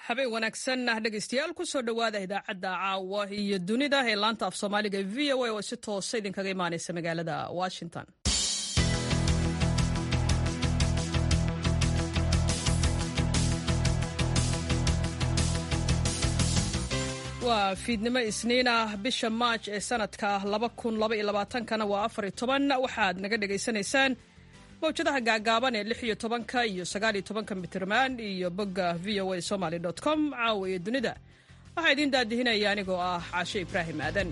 habeen wanaagsan dhegaystayaal ku soo dhowaada idaacadda caawa iyo dunida ee laanta af soomaaliga ee VOA oo si toosa idinkaga imaanaysa magaalada Washington. waa fiidnimo isniin ah bisha March ee sanadka 2022 waa 14 waxaad naga dhageysanaysaan mawjadaha gaagaaban ee 16 iyo 19 mitirmaan iyo bogga voasomali.com caawa iyo dunida waxaa idin daadihinaya anigoo ah Caashe Ibraahim Aadan.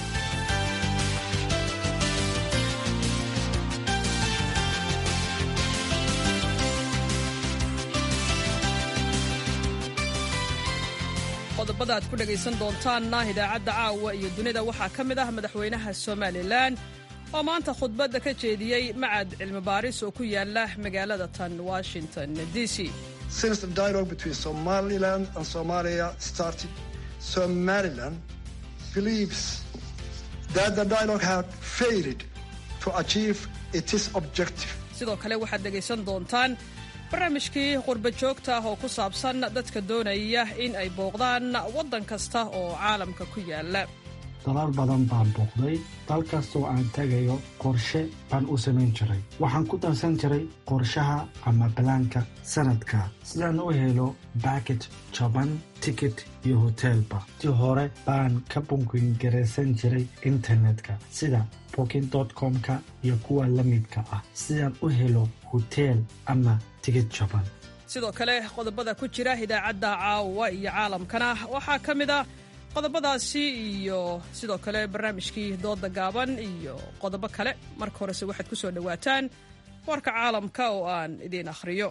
qodobada aad ku dhagaysan doontaanna idaacadda caawa iyo dunida waxaa ka mid ah madaxweynaha Somaliland oo maanta khudbadda ka jeediyey macad cilmi baaris oo ku yaala magaalada tan Washington DC. Since the dialogue between Somaliland and Somalia started, Somaliland believes that the dialogue had failed to achieve its objective. Sidoo kale waxaad dhagaysan doontaan barnaamijkii qurba joogta ah oo ku saabsan dadka doonaya in ay booqdaan waddan kasta oo caalamka ku yaala. dalal badan baan booqday, dal kastoo aan tagayo qorshe baan u samayn jiray. waxaan ku darsan jiray qorshaha ama balaanka sanadka sidaan u helo baakej jaban, ticket iyo hotelba. ti hore baan ka bunkin garaysan jiray internetka sida booking.com-ka iyo kuwa la midka ah sidaan u helo hotel ama ticket jaban. sidoo kale qodobada ku jira idaacadda caawa iyo caalamkana waxaa ka mid ah qodobadaasi iyo sidoo kale barnaamijkii dooda gaaban iyo qodobo kale. marka horese waxaad ku soo dhowaataan warka caalamka oo aan idiin akhriyo.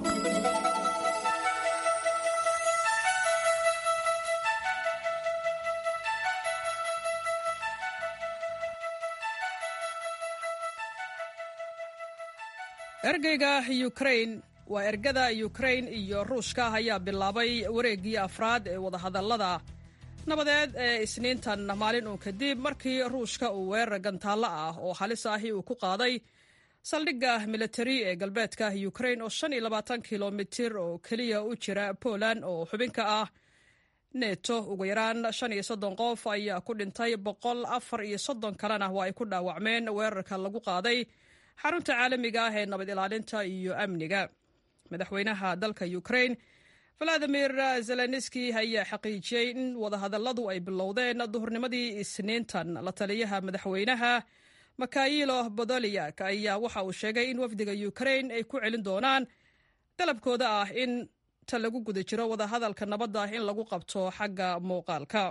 ergada Ukraine iyo Ruushka ayaa bilaabay wareegii afraad ee wadahadallada nabadeed ee isniintan maalin uun kadib markii Ruushka uu weerar gantaalo ah oo halis ahi uu ku qaaday saldhigga military ee galbeedka Ukraine oo 25 kilomitir oo kaliya u jira Poland oo xubinka ah NATO. ugu yaraan 35 qof ayaa ku dhintay, 134 kalena waa ay ku dhaawacmeen weerarka lagu qaaday xarunta caalamiga ah ee nabad ilaalinta iyo amniga. madaxweynaha dalka Ukraine Vladimir Zelensky ayaa xaqiijiyay in wadahadalladu ay bilowdeen duhurnimadii isniintan. la taliyaha madaxweynaha Mikhailo Podolyak ayaa waxa uu sheegay in wafdiga Ukraine ay ku celin doonaan dalabkooda ah in ta lagu guda jiro wadahadalka nabadda in lagu qabto xagga muuqaalka.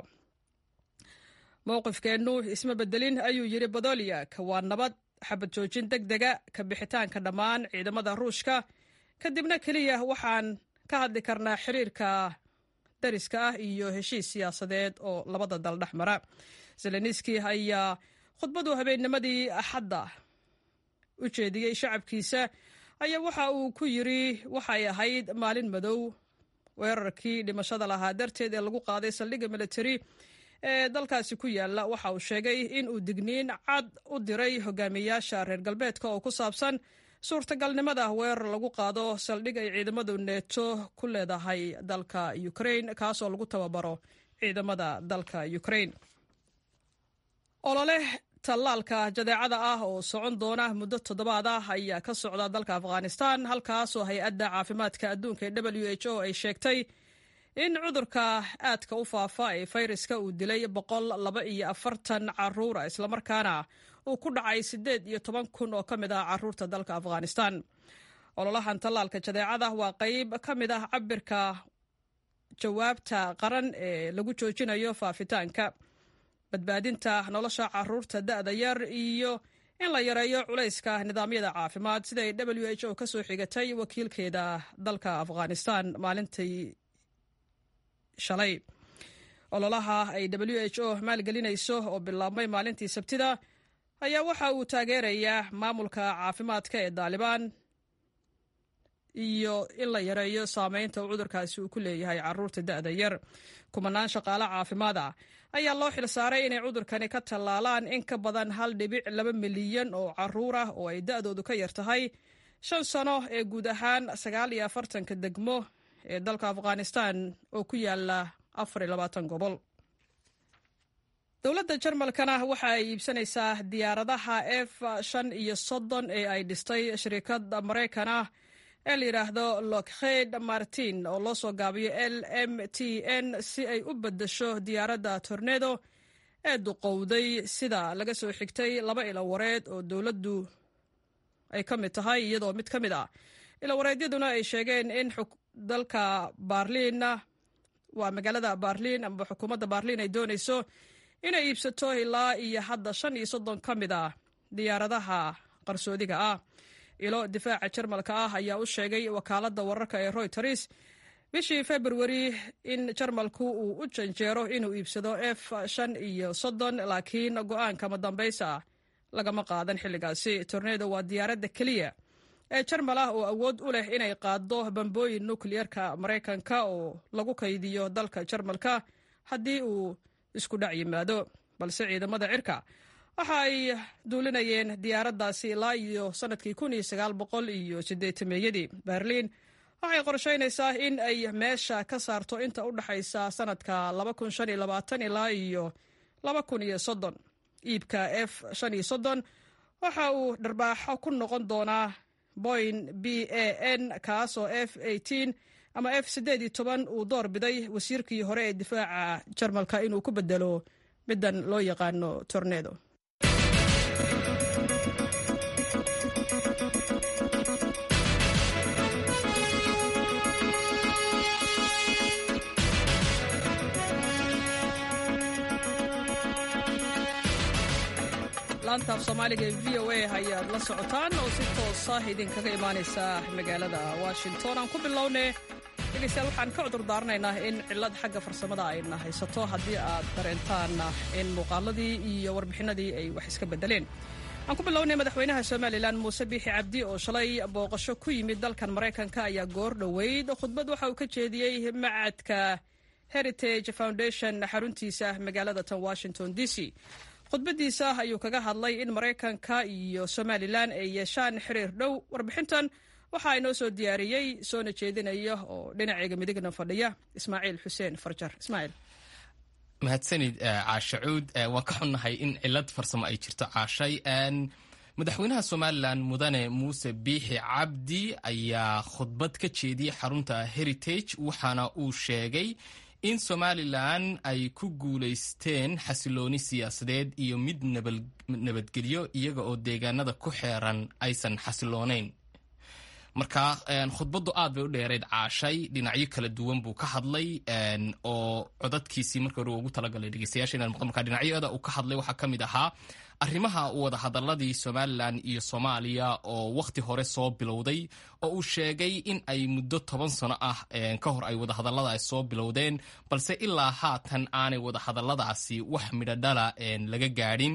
mowqifkeennu isma bedelin ayuu yiri Podolyak, waa nabad, xabad joojin degdega, ka bixitaanka dhammaan ciidamada Ruushka, kadibna kaliya waxaan ka hadli karnaa xiriirka dariska ah iyo heshiis siyaasadeed oo labada dal dhexmara. Zelensky ayaa khudbadu habeennimadii Axadda u jeediyey shacabkiisa ayaa waxa uu ku yiri waxay ahayd maalin madow. weerarkii dhimashada lahaa darteed ee lagu qaaday saldhigga military ee dalkaasi ku yaala waxa uu sheegay in uu digniin cad u diray hogaamiyayaasha reer galbeedka oo ku saabsan suurtagalnimada weerar lagu qaado saldhig ay ciidamadu NATO ku leedahay dalka Ukraine kaasoo lagu tababaro ciidamada dalka Ukraine. olole tallaalka jadeecada ah oo socon doona muddo 7 ah ayaa ka socda dalka Afghanistan, halkaasoo hay-adda caafimaadka adduunka ee WHO ay sheegtay in cudurka aadka u faafa ee fayraska uu dilay 142 carruur islamarkaana uu ku dhacay 18,000 oo ka mid ah carruurta dalka Afghanistan. ololahan tallaalka jadeecada waa qayb ka mid ah cabirka jawaabta qaran ee lagu joojinayo faafitaanka, badbaadinta nolosha carruurta da'da yar iyo in la yareeyo culayska nidaamyada caafimaad, sida ay WHO ka soo xigatay wakiilkeeda dalka Afghanistan maalintii shalay. ololaha ay WHO maalgelinayso oo bilaabmay maalintii Sabtida ayaa waxa uu taageerayaa maamulka caafimaadka ee Taliban iyo in la yareeyo saameynta cudurkaasi uu ku leeyahay carruurta da'da yar. kumanaan shaqaale caafimaad ah ayaa loo xilsaaray inay cudurkani ka tallaalaan in ka badan 1.2 milyan oo carruur ah oo ay da'doodu ka yar tahay 5 sano ee guud ahaan 49 degmo ee dalka Afghanistan oo ku yaala 24 gobol. dowladda Jarmalkana waxa ay iibsanaysaa diyaaradaha F-35 ee ay dhistay shirkadda Mareykan ah ee la yiraahdo Lockheed Martin oo loo soo gaabiyo LMTN si ay u beddesho diyaaradda Tornado ee duqowday sida laga soo xigtay 2 ilo wareed oo dowladdu ay ka mid tahay iyadoo mid ka mid ah ilo wareedyaduna ay sheegeen in dalka Berlin waa magaalada Berlin ama xukuumadda Berlin ay doonayso inay iibsato ilaa iyo hadda 35 ka mid ah diyaaradaha qarsoodiga ah. ilo difaaca Jarmalka ah ayaa u sheegay wakaaladda wararka ee Reuters bishii February in Jarmalku uu u janjeero inuu iibsado F-35 laakiin go'aanka madambaysa lagama qaadan xilligaasi. Tornado waa diyaaradda kaliya ee Jarmal ah oo awood u leh inay qaado bambooyin nukliyeerka Mareykanka oo lagu kaydiyo dalka Jarmalka haddii uu isku dhac yimaado, balse ciidamada cirka waxa ay duulinayeen diyaaraddaasi ilaa iyo sanadkii 1980. Berlin waxay qorsheynaysaa in ay meesha ka saarto inta u dhaxaysa sanadka 2025 ilaa iyo 2030. iibka F-35 waxa uu dharbaaxo ku noqon doonaa Boeing BAN kaasoo F-18 ama F-18 uu door biday wasiirkii hore ee difaaca Jarmalka inuu ku bedelo middan loo yaqaano Tornado. laanta Soomaaliga ee VOA ayaad la socotaan oo si toos ah idinkaga imaanaysa magaalada Washington. aan ku bilownay dhegeystayaal waxaan ka cudur daaranaynaa in cilad xagga farsamada ayna haysato haddii aad dareentaan in muuqaaladii iyo warbixinadii ay wax iska bedeleen. aan ku bilownay madaxweynaha Soomaaliland Muuse Biixi Cabdi oo shalay booqasho ku yimid dalkan Mareykanka ayaa goor dhaweyd khudbad waxa uu ka jeediyey macadka Heritage Foundation xaruntiisa magaalada tan Washington DC. khudbadiisa ayuu kaga hadlay in Mareykanka iyo Soomaaliland ay yeeshaan xiriir dhow. warbixintan waxa ay noo soo diyaariyey soona jeedinaya oo dhinacayga midigna fadhiya Ismaaciil Xuseen Farjar. Ismaaciil, mahadsanid caashacuud. waan ka xunnahay in cilad farsamo ay jirto caashay. madaxweynaha Soomaaliland mudane Muuse Biixi Cabdi ayaa khudbad ka jeediyey xarunta Heritage waxaana uu sheegay in Somaliland ay ku guulaysteen xasilooni siyaasadeed iyo mid nabadgelyo iyaga oo deegaanada ku xeeran aysan xasiloonayn. marka khudbaddu aad bay u dheereyd caashay, dhinacyo kala duwan buu ka hadlay oo codadkiisii markii hore ugu talagalay dhegeystayaasha inaan maqlo. marka dhinacyada uu ka hadlay waxaa ka mid ahaa arrimaha wada hadaladii Somaliland iyo Soomaaliya oo waqti hore soo bilowday oo uu sheegay in ay muddo 10 sano ah ka hor ay wada hadalladaas soo bilowdeen balse ilaa haatan aanay wada hadalladaasi wax midho dhala laga gaadhin.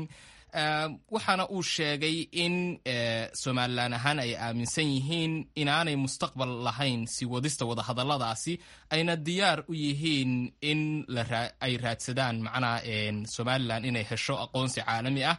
waxaana uu sheegay in Somaliland ahaan ay aaminsan yihiin inaanay mustaqbal lahayn si wadista wada hadalladaasi ayna diyaar u yihiin in ay raadsadaan macnaha Somaliland inay hesho aqoonsi caalami ah.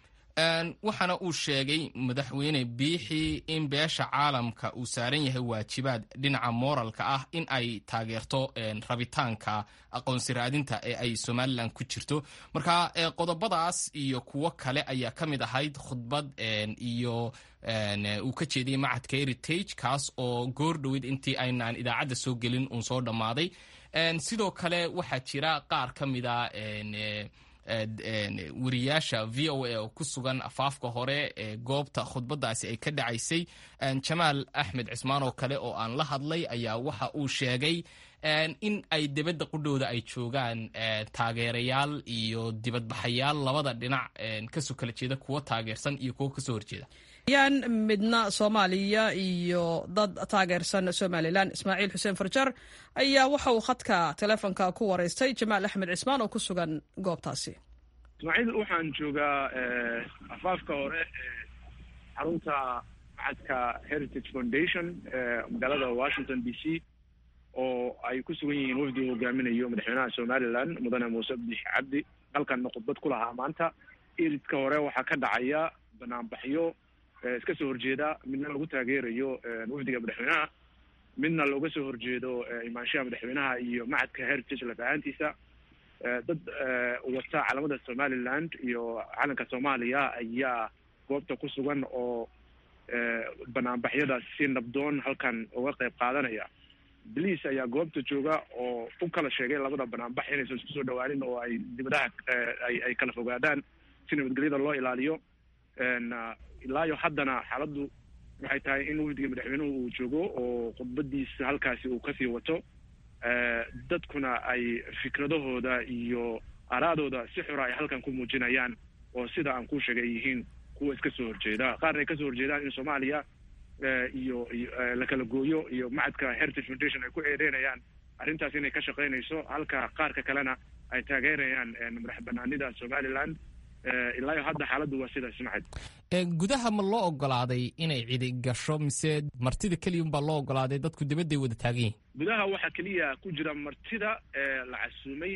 waxaana uu sheegay madaxweyne Biixi in beesha caalamka uu saaran yahay waajibaad dhinaca moralka ah in ay taageerto rabitaanka aqoonsi raadinta ee ay Somaliland ku jirto. marka qodobadaas iyo kuwo kale ayaa ka mid ahayd khudbad iyo uu ka jeediyey macadka Heritage kaas oo goor dhaweyd intii aynaan idaacadda soo gelin uun soo dhammaaday. sidoo kale waxaa jira qaar ka mid a wariyaasha VOA oo ku sugan afaafka hore ee goobta khudbadaasi ay ka dhacaysay. Jamaal Axmed Cismaan oo kale oo aan la hadlay ayaa waxa uu sheegay in ay dibadda qudhooda ay joogaan taageerayaal iyo dibadbaxayaal labada dhinac kasoo kala jeeda, kuwa taageersan iyo kuwa kasoo horjeeda. yaan midna Soomaaliya iyo dad taageersan Somaliland. Ismaaciil Xuseen Farjar ayaa waxa uu khadka teleefanka ku wareystay Jamaal Axmed Cismaan oo ku sugan goobtaasi. Ismaaciil, waxaan joogaa afaafka hore xarunta macadka Heritage Foundation magaalada Washington DC oo ay ku sugan yihiin wafdi uu hogaaminayo madaxweynaha Somaliland mudane Muuse Biixi Cabdi. halkan khudbad ku lahaa maanta. iridka hore waxaa ka dhacaya banaanbaxyo iska soo horjeeda midna lagu taageerayo wafdiga madaxweynaha midna looga soo horjeedo imaanshaha madaxweynaha iyo macadka heritage lafahaantiisa. dad wata calamada somaliland iyo calanka soomaaliya ayaa goobta ku sugan oo banaanbaxyadaas si nabdoon halkan uga qayb qaadanaya. boliis ayaa goobta jooga oo u kala sheegay labada banaanbax inaysan isku soo dhawaanin oo ay dibadaha ay kala fogaadaan si nabadgelyada loo ilaaliyo. ilaayo haddana xaaladdu waxay tahay in wafdiga madaxweynuhu uu joogo oo khudbadiisa halkaasi uu kasii wato. dadkuna ay fikradahooda iyo araadooda si xura ay halkan ku muujinayaan oo sida aan kuu sheegay ay yihiin kuwa iska soo horjeeda. qaarna ay kasoo horjeedaan in soomaaliya iyo la kala gooyo iyo macadka heritage foundation ay ku eedeynayaan arrintaas inay ka shaqaynayso, halka qaarka kalena ay taageerayaan madax banaanida somaliland. ilaa hadda xaaladdu waa sidaas macad. gudaha ma loo ogolaaday inay cidi gasho mise martida keliya unbaa loo ogolaaday? dadku dibadday wada taagan yihin. gudaha waxaa keliya ku jira martida la casuumay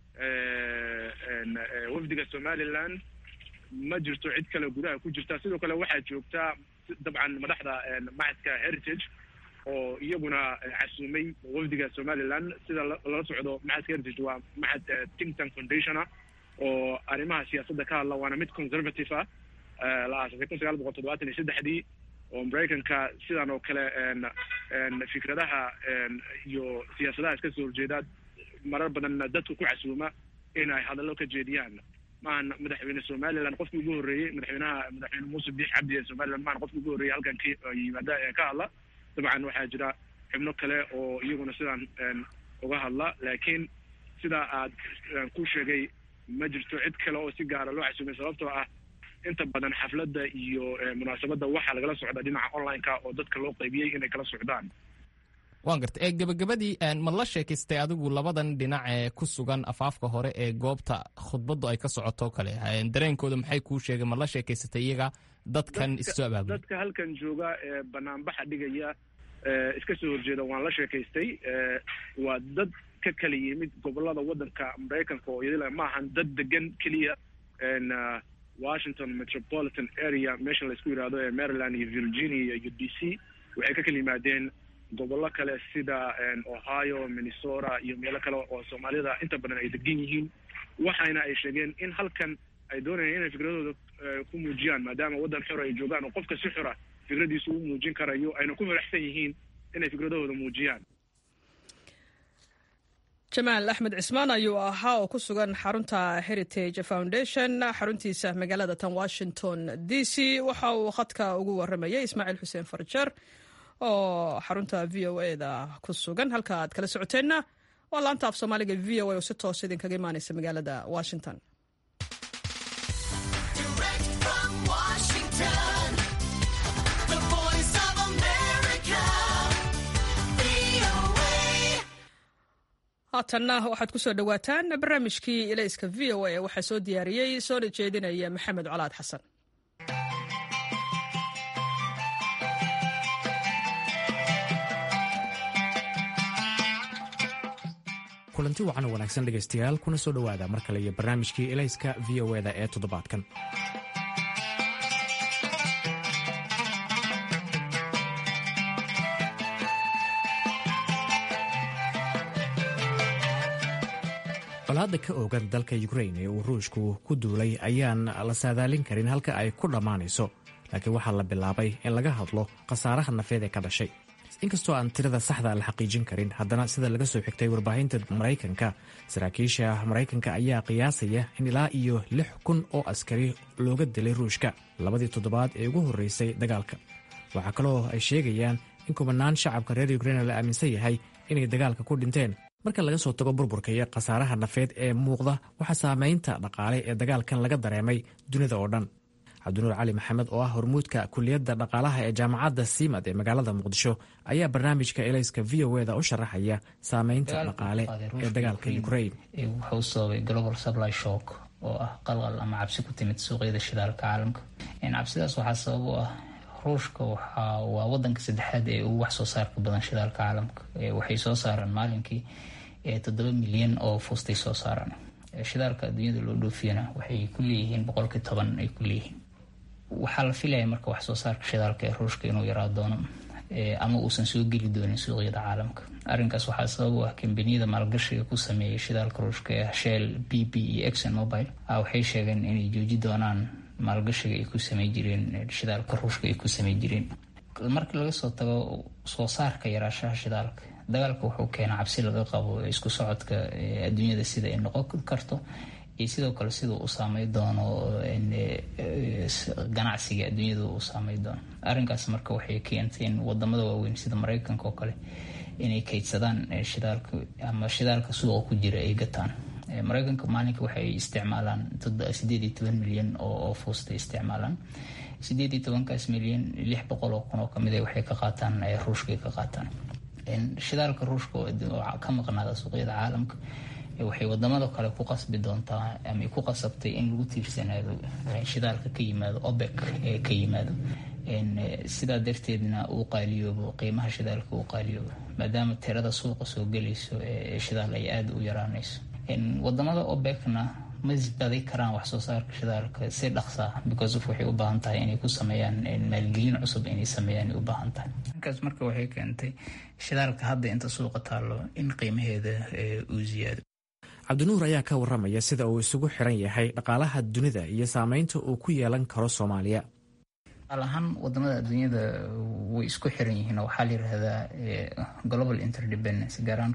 wafdiga somaliland. ma jirto cid kale gudaha ku jirta. sidoo kale waxaa joogtaa dabcan madaxda macadka heritage oo iyaguna casuumay wafdiga somaliland. sida lala socdo macadka heritage waa macad think tank foundation oo arrimaha siyaasadda ka hadla, waana mid conservative ah. la aasasay 1973 oo maraykanka sidan oo kale fikradaha iyo siyaasadaha iska soo horjeeda marar badan dadku ku casuuma in ay hadallo ka jeediyaan. maahan madaxweyne somaliland qofkii ugu horreeyey, madaxweyne muuse biix cabdi ee somaliland maahan qofkii ugu horreeyey halkan yimaada ka hadla. dabcan waxaa jira xubno kale oo iyaguna sidaan uga hadla, laakiin sidaa aad ku sheegay ma jirto cid kale oo si gaara loo casuumay, sababtoo ah inta badan xafladda iyo munaasabadda waxaa lagala socda dhinaca online-ka oo dadka loo qaybiyey inay kala socdaan. waan garta. gabagabadii ma la sheekaystay adigu labadan dhinac ee ku sugan afaafka hore ee goobta khudbaddu ay ka socoto kale dareenkooda maxay kuu sheegeen? ma la sheekaysatay iyaga dadkan issoo abaabulay? dadka halkan jooga ee banaanbaxa dhigaya iska soo horjeeda waan la sheekaystay. waa dad ka kala yimid gobolada waddanka maraykanka oo iyadila maahan dad degan keliya washington metropolitan area meesha laysku yidhaahdo ee maryland iyo virginia iyo d c. waxay ka kala yimaadeen gobollo kale sida ohio, minnesota iyo meelo kale oo soomaalida inta badan ay degan yihiin. waxayna ay sheegeen in halkan ay doonayaan inay fikradooda ku muujiyaan maadaama waddan xor ay joogaan oo qofka si xora fikradiisu u muujin karayo, ayna ku faraxsan yihiin inay fikradahooda muujiyaan. jamaal axmed cismaan ayuu ahaa oo ku sugan xarunta heritage foundation xaruntiisa magaalada tan washington d c. waxa uu khadka ugu waramayay ismaaciil xuseen farjar oo xarunta v o a da ku sugan. halka aad kala socoteenna waa laanta af soomaaliga v o a oo si toos idinkaga imaanaysa magaalada washington. haatanna waxaad ku soo dhowaataan barnaamijkii ilayska v o a waxaa soo diyaariyey soona jeedinaya maxamed colaad xasan. kulanti wacan wanaagsan dhegaystayaal, kuna soo dhowaada mar kale iyo barnaamijkii ilayska v o da ee toddobaadkan. colaadda ka oogan dalka ukrain ee uu ruushku ku duulay ayaan la saadaalin karin halka ay ku dhammaanayso, laakiin waxaa la bilaabay in laga hadlo khasaaraha nafeed ee ka dhashay. inkastoo aan tirada saxda la xaqiijin karin, haddana sida laga soo xigtay warbaahinta maraykanka, saraakiisha maraykanka ayaa qiyaasaya in ilaa iyo 6,000 oo askari looga dilay ruushka labadii toddobaad ee ugu horreysay dagaalka. waxaa kaloo ay sheegayaan in kumanaan shacabka reer ukrain la aaminsan yahay inay dagaalka ku dhinteen. marka laga soo tago burburka iyo khasaaraha nafeed ee muuqda, waxaa saamaynta dhaqaale ee dagaalkan laga dareemay dunida oo dhan. cabdinuur cali maxamed oo ah hormuudka kuliyadda dhaqaalaha ee jaamacadda siimad ee magaalada muqdisho ayaa barnaamijka elayska v o da u sharaxaya saamaynta dhaqaale ee dagaalka ukrain. wuxuu sababay global supply shock oo ah qalqal ama cabsi ku timid suuqyada shidaalka caalamka. cabsidaas waxaa sabab u ah ruushka waa wadanka saddexaad ee ugu wax soo saarka badan shidaalka caalamka. waxay soo saaraan maalinkii 7 milyan oo fuustay soo saaraan. shidaalka adduunyada loo dhoofiyana waxay ku leeyihiin 10% ay ku leeyihiin. waxaa la filaya marka wax soo saarka shidaalka ee ruushka inuu yaraa doono ama uusan soo geli doonin suuqyada caalamka. Arrinkaas waxaa sabab u ah kambaniyada maalgashiga ku sameeyay shidaalka ruushka ee Shell, BP iyo ExxonMobil waxay sheegeen inay jooji doonaan maalgashiga ay ku samey jireen shidaalka ruushka ay ku samey jireen. Markii laga soo tago soo saarka yaraashaha shidaalka, dagaalka wuxuu keenaa cabsi laga qabo isku socodka adduunyada sida ay noqon karto iyo sidoo kale siduu u saameyn doono ganacsiga adduunyada uu saameyn doono. Arrinkaas marka waxay keentay in wadamada waaweyn sida Mareykanka oo kale inay kaydsadaan shidaalka ama shidaalka suuqa ku jira ay gataan. Mareykanka maalinka waxay isticmaalaan 18 milyan oo fuusta isticmaalaan. 18 milyan 600 oo kamid waxay ka qaataan ruushka ka qaataan. Shidaalka ruushka oo ka maqnaada suuqyada caalamka waxay wadamada kale ku qasbi doontaa ama ku qasabtay in lagu tiirsanaado shidaalka ka yimaado OPEC ee ka yimaado. Sidaa darteedna uu qaaliyoobo qiimaha shidaalka uu qaaliyoobo maadaama tirada suuqa soo galayso ee shidaal ay aad u yaraanayso. Wadamada OPEC-na ma isbadi karaan wax soo saarka shidaalka si dhaqsa because of waxay u baahan tahay inay ku sameeyaan maalgelin cusub inay sameeyaan u baahan tahay. Markaas marka waxay keentay shidaalka hadda inta suuqa taalo in qiimaheeda uu ziyaado. Cabdinuur ayaa ka waramaya sida uu isugu xiran yahay dhaqaalaha dunida iyo saameynta uu ku yeelan karo Soomaaliya. Alahan wadamada adduunyada way isku xiran yihiin waxaa la yiraahdaa global interdependence gaaraan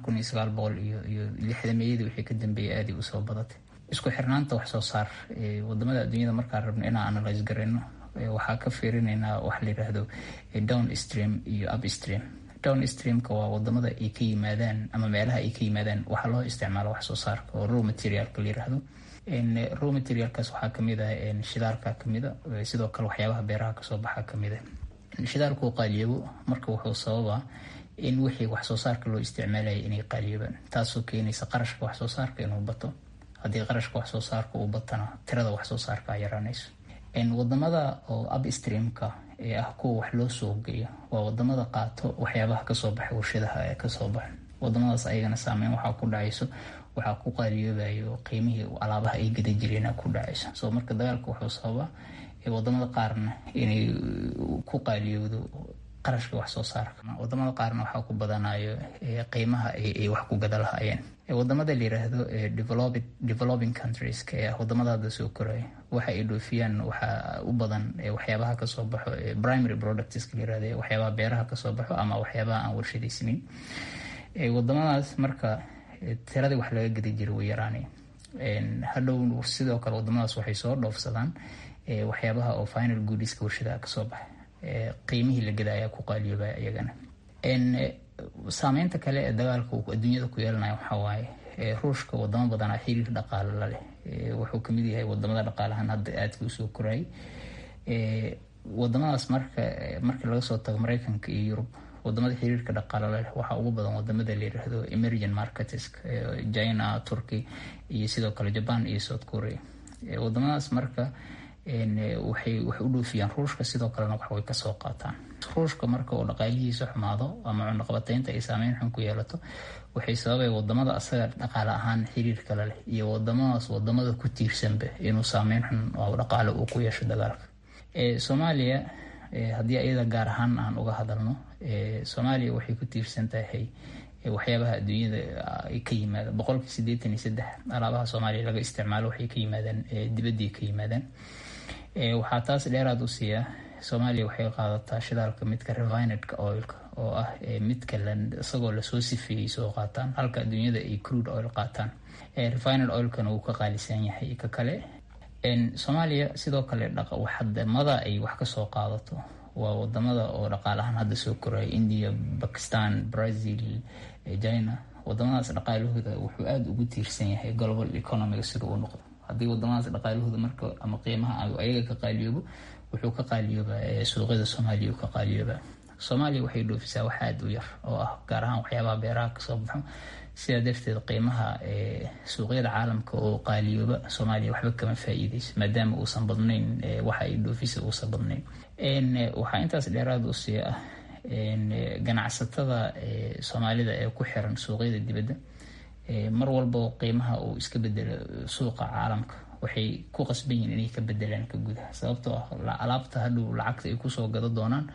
1960 wixii ka dambeeyay aad u soo badatay. Isku xirnaanta wax soo saar wadamada adduunyada markaan rabno inaan analyze gareyno waxaa ka fiirinaynaa wax la yiraahdo downstream iyo upstream. Downstreamka waa wadamada ay ka yimaadaan ama meelaha ay ka yimaadaan waxa loo isticmaalo wax soo saarka oo raw materialka la yiraahdo. Raw materialkaas waxaa kamid ah shidaalka kamid ah sidoo kale waxyaabaha beeraha ka soo baxa kamid ah. Shidaalku uu qaaliyo marka wuxuu sababaa in wixii wax soo saarka loo isticmaalay inay qaaliyobaan taasoo keenaysa qarashka wax soo saarka inuu bato. Haddii qarashka wax soo saarka uu batana tirada wax soo saarka ay yaraanayso. Wadamada oo upstreamka ee ah kuwa wax loo soo geeyo waa wadamada qaato waxyaabaha ka soo baxay warshadaha ee ka soo baxay. Wadamadaas ayagana saameyn waxaa ku dhacayso waxaa ku qaaliyoobayo qiimihii alaabaha ay gada jireen ku dhacayso. Soo marka dagaalka wuxuu sababaa wadamada qaarna inay ku qaaliyoodo qarashka wax soo saarka. Wadamada qaarna waxaa ku badanayo qiimaha ay wax ku gada lahaayeen. Wadamada la yiraahdo developing countries ee wadamada hadda soo koraya waxa ay dhoofiyaan waxa u badan waxyaabaha ka soo baxo primary products la yiraahdo waxyaabaha beeraha ka soo baxo ama waxyaabaha aan warshadaysanin. Wadamadaas marka tiradii wax laga gadi jiray way yaraanayeen. Hadhow sidoo kale wadamadaas waxay soo dhoofsadaan waxyaabaha oo final goodieska warshadaha ka soo baxay. Qiimihii la gada ayaa ku qaaliyoobay iyagana. Saameynta kale ee dagaalka uu adduunyada ku yeelanayo waxa waaye ruushka wadamo badan oo xiriir dhaqaale la leh wuxuu kamid yahay wadamada dhaqaalahan hadda aadka u soo koray. Wadamadaas marka laga soo tago Mareykanka iyo Yurub wadamada xiriirka dhaqaale la leh waxaa ugu badan wadamada la yiraahdo emerging markets China, Turkey iyo sidoo kale Japan iyo South Korea. Wadamadaas marka waxay u dhoofiyaan ruushka sidoo kalena wax way ka soo qaataan. Ruushka marka uu dhaqaalihiisa xumaado ama cunaqabataynta ay saameyn xun ku yeelato waxay sababay wadamada asaga dhaqaale ahaan xiriirka la leh iyo wadamada ku tiirsanba inuu saameyn xun oo dhaqaale uu ku yeesho dagaalka. Soomaaliya haddii ayada gaar ahaan aan uga hadalno Soomaaliya waxay ku tiirsan tahay waxyaabaha adduunyada ay ka yimaadaan 83% alaabaha Soomaaliya laga isticmaalo waxay ka yimaadaan dibadda ka yimaadaan. Waxaa taas dheeraad u siiya Soomaaliya waxay qaadataa shidaalka midka refined oilka oo ah midka isagoo la soo sifeeyay soo qaataan halka adduunyada ay crude oil qaataan. Refined oilkana uu ka qaalisan yahay ka kale. Soomaaliya sidoo kale wadamada ay wax ka soo qaadato waa wadamada oo dhaqaalahan hadda soo koray India, Pakistan, Brazil, China. Wadamadaas dhaqaalahooda wuxuu aad ugu tiirsan yahay global economic sida uu noqdo. Haddii wadamadaas dhaqaalahooda marka ama qiimaha ayaga ka qaaliyoobo wuxuu ka qaaliyoobaa suuqyada Soomaaliya ka qaaliyoobaa. Soomaaliya waxay dhoofisaa wax aad u yar oo ah gaar ahaan waxyaabaha beeraha ka soo baxo. Sidaa darteed qiimaha suuqyada caalamka oo qaaliyooba Soomaaliya waxba kama faa'iideyso maadaama uusan badnayn waxa ay dhoofisa uusan badnayn. Waxaa intaas dheeraad u sii ah ganacsatada Soomaalida ee ku xiran suuqyada dibadda mar walba qiimaha uu iska bedelo suuqa caalamka waxay ku qasban yihiin inay ka bedelaan ka gudaha sababtoo ah alaabta hadhow lacagta ay ku soo gado doonaan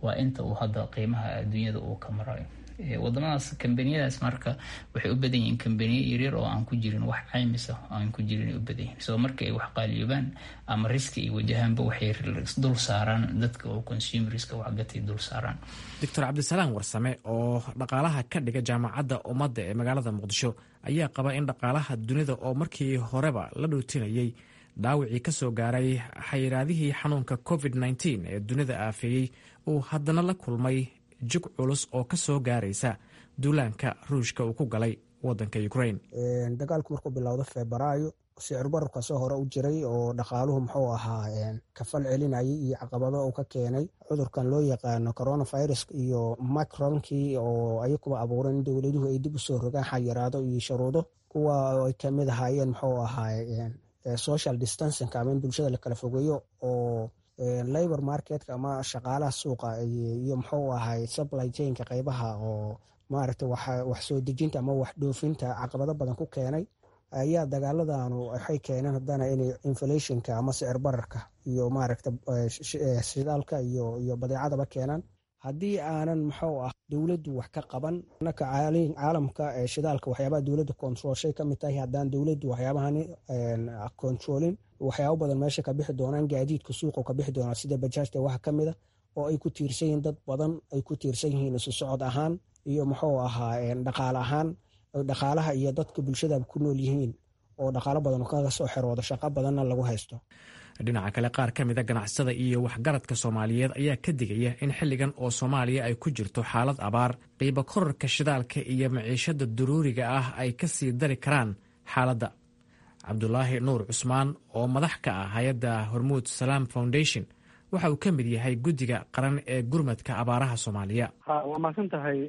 waa inta uu hadda qiimaha adduunyada uu ka marayo. Wadamadaas kambaniyadaas marka waxay u badan yihiin kambaniyo yaryar oo aan ku jirin wax caymis ah, aan ku jirin u badan yihiin. So marka ay wax qaaliyoobaan ama riski ay wajahaanba waxay dul saaraan dadka oo consumeriska wax gatay dul saaraan. Dr. Cabdisalaam Warsame oo dhaqaalaha ka dhiga jaamacadda ummadda ee magaalada Muqdisho ayaa qaba in dhaqaalaha dunida oo markii horeba la dhootinayay dhaawacii ka soo gaaray xayiraadihii xanuunka COVID-19 ee dunida aafeeyey uu haddana la kulmay jug culus oo ka soo gaaraysa duulaanka ruushka uu ku galay wadanka Ukraine. Dagaalku markuu bilowdo Febraayo sicir bararka soo hore u jiray oo dhaqaaluhu muxuu ahaa kafal celinayay iyo caqabado uu ka keenay cudurkan loo yaqaano coronavirus iyo Macronkii oo ayakuba abuureen dowladuhu ay dib u soo rogaan xayiraado iyo shuruudo kuwa ay kamid ahaayeen muxuu ahaa social distancing ama in bulshada la kala fogeeyo oo labor marketka ama shaqaalaha suuqa iyo muxuu ahay supply chainka qaybaha oo maaragtay wax soo dejinta ama wax dhoofinta caqabado badan ku keenay ayaa dagaaladanu waxay keeneen haddana inay inflationka ama sicir bararka iyo maaragtay shidaalka iyo badeecadaba keenaan. Haddii aanan muxuu ah dowladdu wax ka qaban naka caalamka shidaalka waxyaabaha dowladda controlshay ka mid tahay haddaan dowladdu waxyaabahani controlin waxyaabo badan meesha ka bixi doonaan, gaadiidka suuqa ka bixi doonaa sida bajaajta waxa ka mid a oo ay ku tiirsan yihiin dad badan ay ku tiirsan yihiin isu socod ahaan iyo muxuu ahaa dhaqaale ahaan dhaqaalaha iyo dadka bulshada ku nool yihiin oo dhaqaalo badan kaga soo xiroodo shaqo badanna lagu haysto. Dhinaca kale qaar ka mid a ganacsada iyo waxgaradka Soomaaliyeed ayaa ka digaya in xilligan oo Soomaaliya ay ku jirto xaalad abaar, qiimo kororka shidaalka iyo maciishada daruuriga ah ay ka sii dari karaan xaaladda. Cabdulaahi Nuur Cusmaan oo madax ka ah hay'adda Hormuud Salaam Foundation waxa uu ka mid yahay guddiga qaran ee gurmadka abaaraha Soomaaliya. Waa mahadsan tahay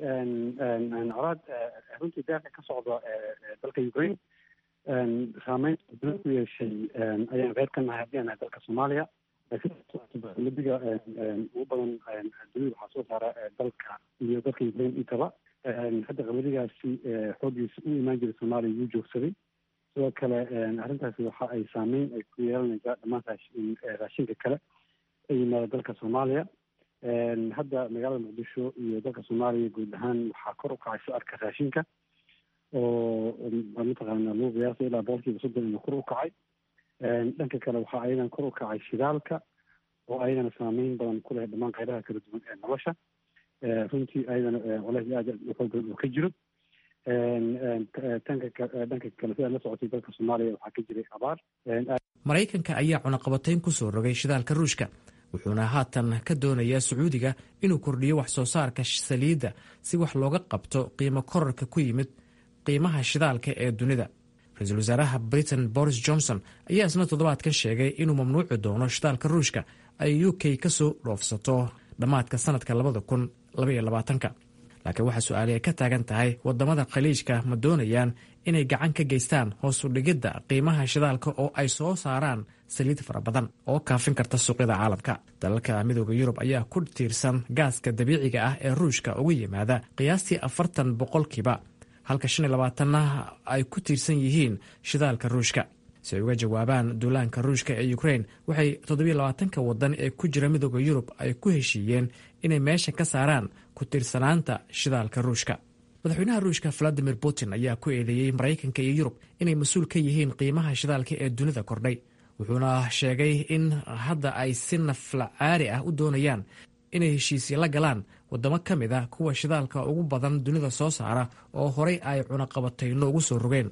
colaad runtii deeqa ka socda dalka Ukraine saameyn badan ku yeeshay ayaan qeyb ka nahay haddii aan nahay dalka Soomaaliya. Dowladiga ugu badan dunida waxaa soo saara dalka iyo dalka Ukraine intaba. Hadda qabadigaasi xooggiisa u imaan jiray Soomaaliya wuu joogsaday. Sidoo kale arrintaasi waxa ay saameyn ay ku yeelanaysaa dhammaan raashinka kale ee yimaada dalka Soomaaliya. Hadda magaalada Muqdisho iyo dalka Soomaaliya guud ahaan waxaa kor u kacay sicirka raashinka oo mataqaana lagu qiyaasay ilaa 30% inuu kor u kacay. Dhanka kale waxaa ayadan kor u kacay shidaalka oo ayadana saameyn badan ku leh dhammaan qaybaha kala duwan ee nolosha. Runtii ayadana culays aad u xooggan uu ka jiro. dhanka kale sida la socotay dalka Soomaaliya waxaa ka jiray abaar. Maraykanka ayaa cunaqabatayn ku soo rogay shidaalka Ruushka wuxuuna haatan ka doonayaa Sacuudiga inuu kordhiyo wax soo saarka saliidda si wax looga qabto qiimo kororka ku yimid qiimaha shidaalka ee dunida. Ra-iisul wasaaraha Britain Boris Johnson ayaa isna toddobaadkan sheegay inuu mamnuuci doono shidaalka Ruushka ay UK ka soo dhoofsato dhammaadka sanadka 2022. Laakiin waxaa su-aali ay ka taagan tahay wadamada khaliijka ma doonayaan inay gacan ka geystaan hoos u dhigidda qiimaha shidaalka oo ay soo saaraan saliid fara badan oo kaafin karta suuqyada caalamka. Dalalka midooda Yurub ayaa ku tiirsan gaaska dabiiciga ah ee Ruushka uga yimaada qiyaastii 40%, halka 25% ay ku tiirsan yihiin shidaalka Ruushka. Si ay uga jawaabaan duulaanka Ruushka ee Ukraine, waxay 27 wadan ee ku jira midooda Yurub ay ku heshiiyeen inay meesha ka saaraan ku tiirsanaanta shidaalka Ruushka. Madaxweynaha Ruushka Vladimir Putin ayaa ku eedeeyay Maraykanka iyo Yurub inay mas'uul ka yihiin qiimaha shidaalka ee dunida kordhay. Wuxuuna sheegay in hadda ay si naflacaari ah u doonayaan inay heshiisyo la galaan wadamo ka mid ah kuwa shidaalka ugu badan dunida soo saara oo horay ay cunaqabatayno ugu soo rogeen.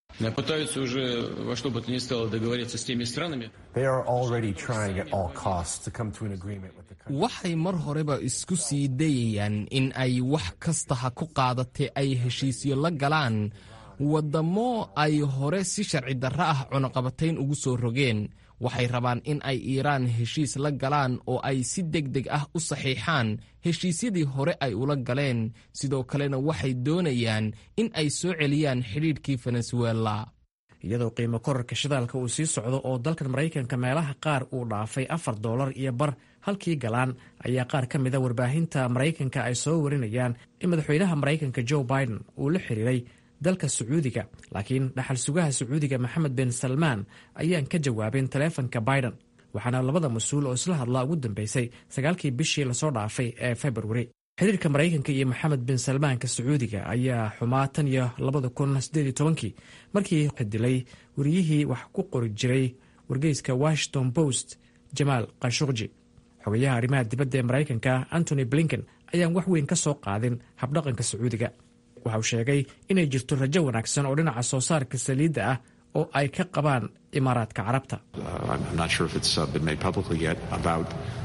Waxay mar horeba isku sii dayayaan in ay wax kasta ha ku qaadatee ay heshiisyo la galaan wadamo ay hore si sharci darro ah cunaqabatayn ugu soo rogeen. Waxay rabaan in ay Iiraan heshiis la galaan oo ay si degdeg ah u saxiixaan heshiisyadii hore ay ula galeen. Sidoo kalena waxay doonayaan in ay soo celiyaan xidhiidhkii Venezuela. Iyadoo qiimo kororka shidaalka uu sii socdo oo dalkan Maraykanka meelaha qaar uu dhaafay $4 halkii galaan, ayaa qaar ka mid a warbaahinta Maraykanka ay soo warinayaan in madaxweynaha Maraykanka Joe Biden uu la xiriiray dalka Sacuudiga, laakiin dhaxal sugaha Sacuudiga Maxamed bin Salmaan ayaan ka jawaabin taleefanka Biden. waxaana labada mas-uul oo isla hadlaa ugu dambeysay 9kii bishii lasoo dhaafay ee February. xiriirka Maraykanka iyo Maxamed bin Salmaanka Sacuudiga ayaa xumaa tan iyo 2018 markii xidilay wariyihii wax ku qori jiray wargeyska Washington Post Jamal Khashoggi. xogayaha arrimaha dibadda ee Maraykanka Antony Blinken ayaan wax weyn ka soo qaadin habdhaqanka Sacuudiga. waxa uu sheegay inay jirto rajo wanaagsan oo dhinaca soo saarka saliidda ah oo ay ka qabaan Imaaraadka Carabta. I'm not sure if it's been made publicly yet about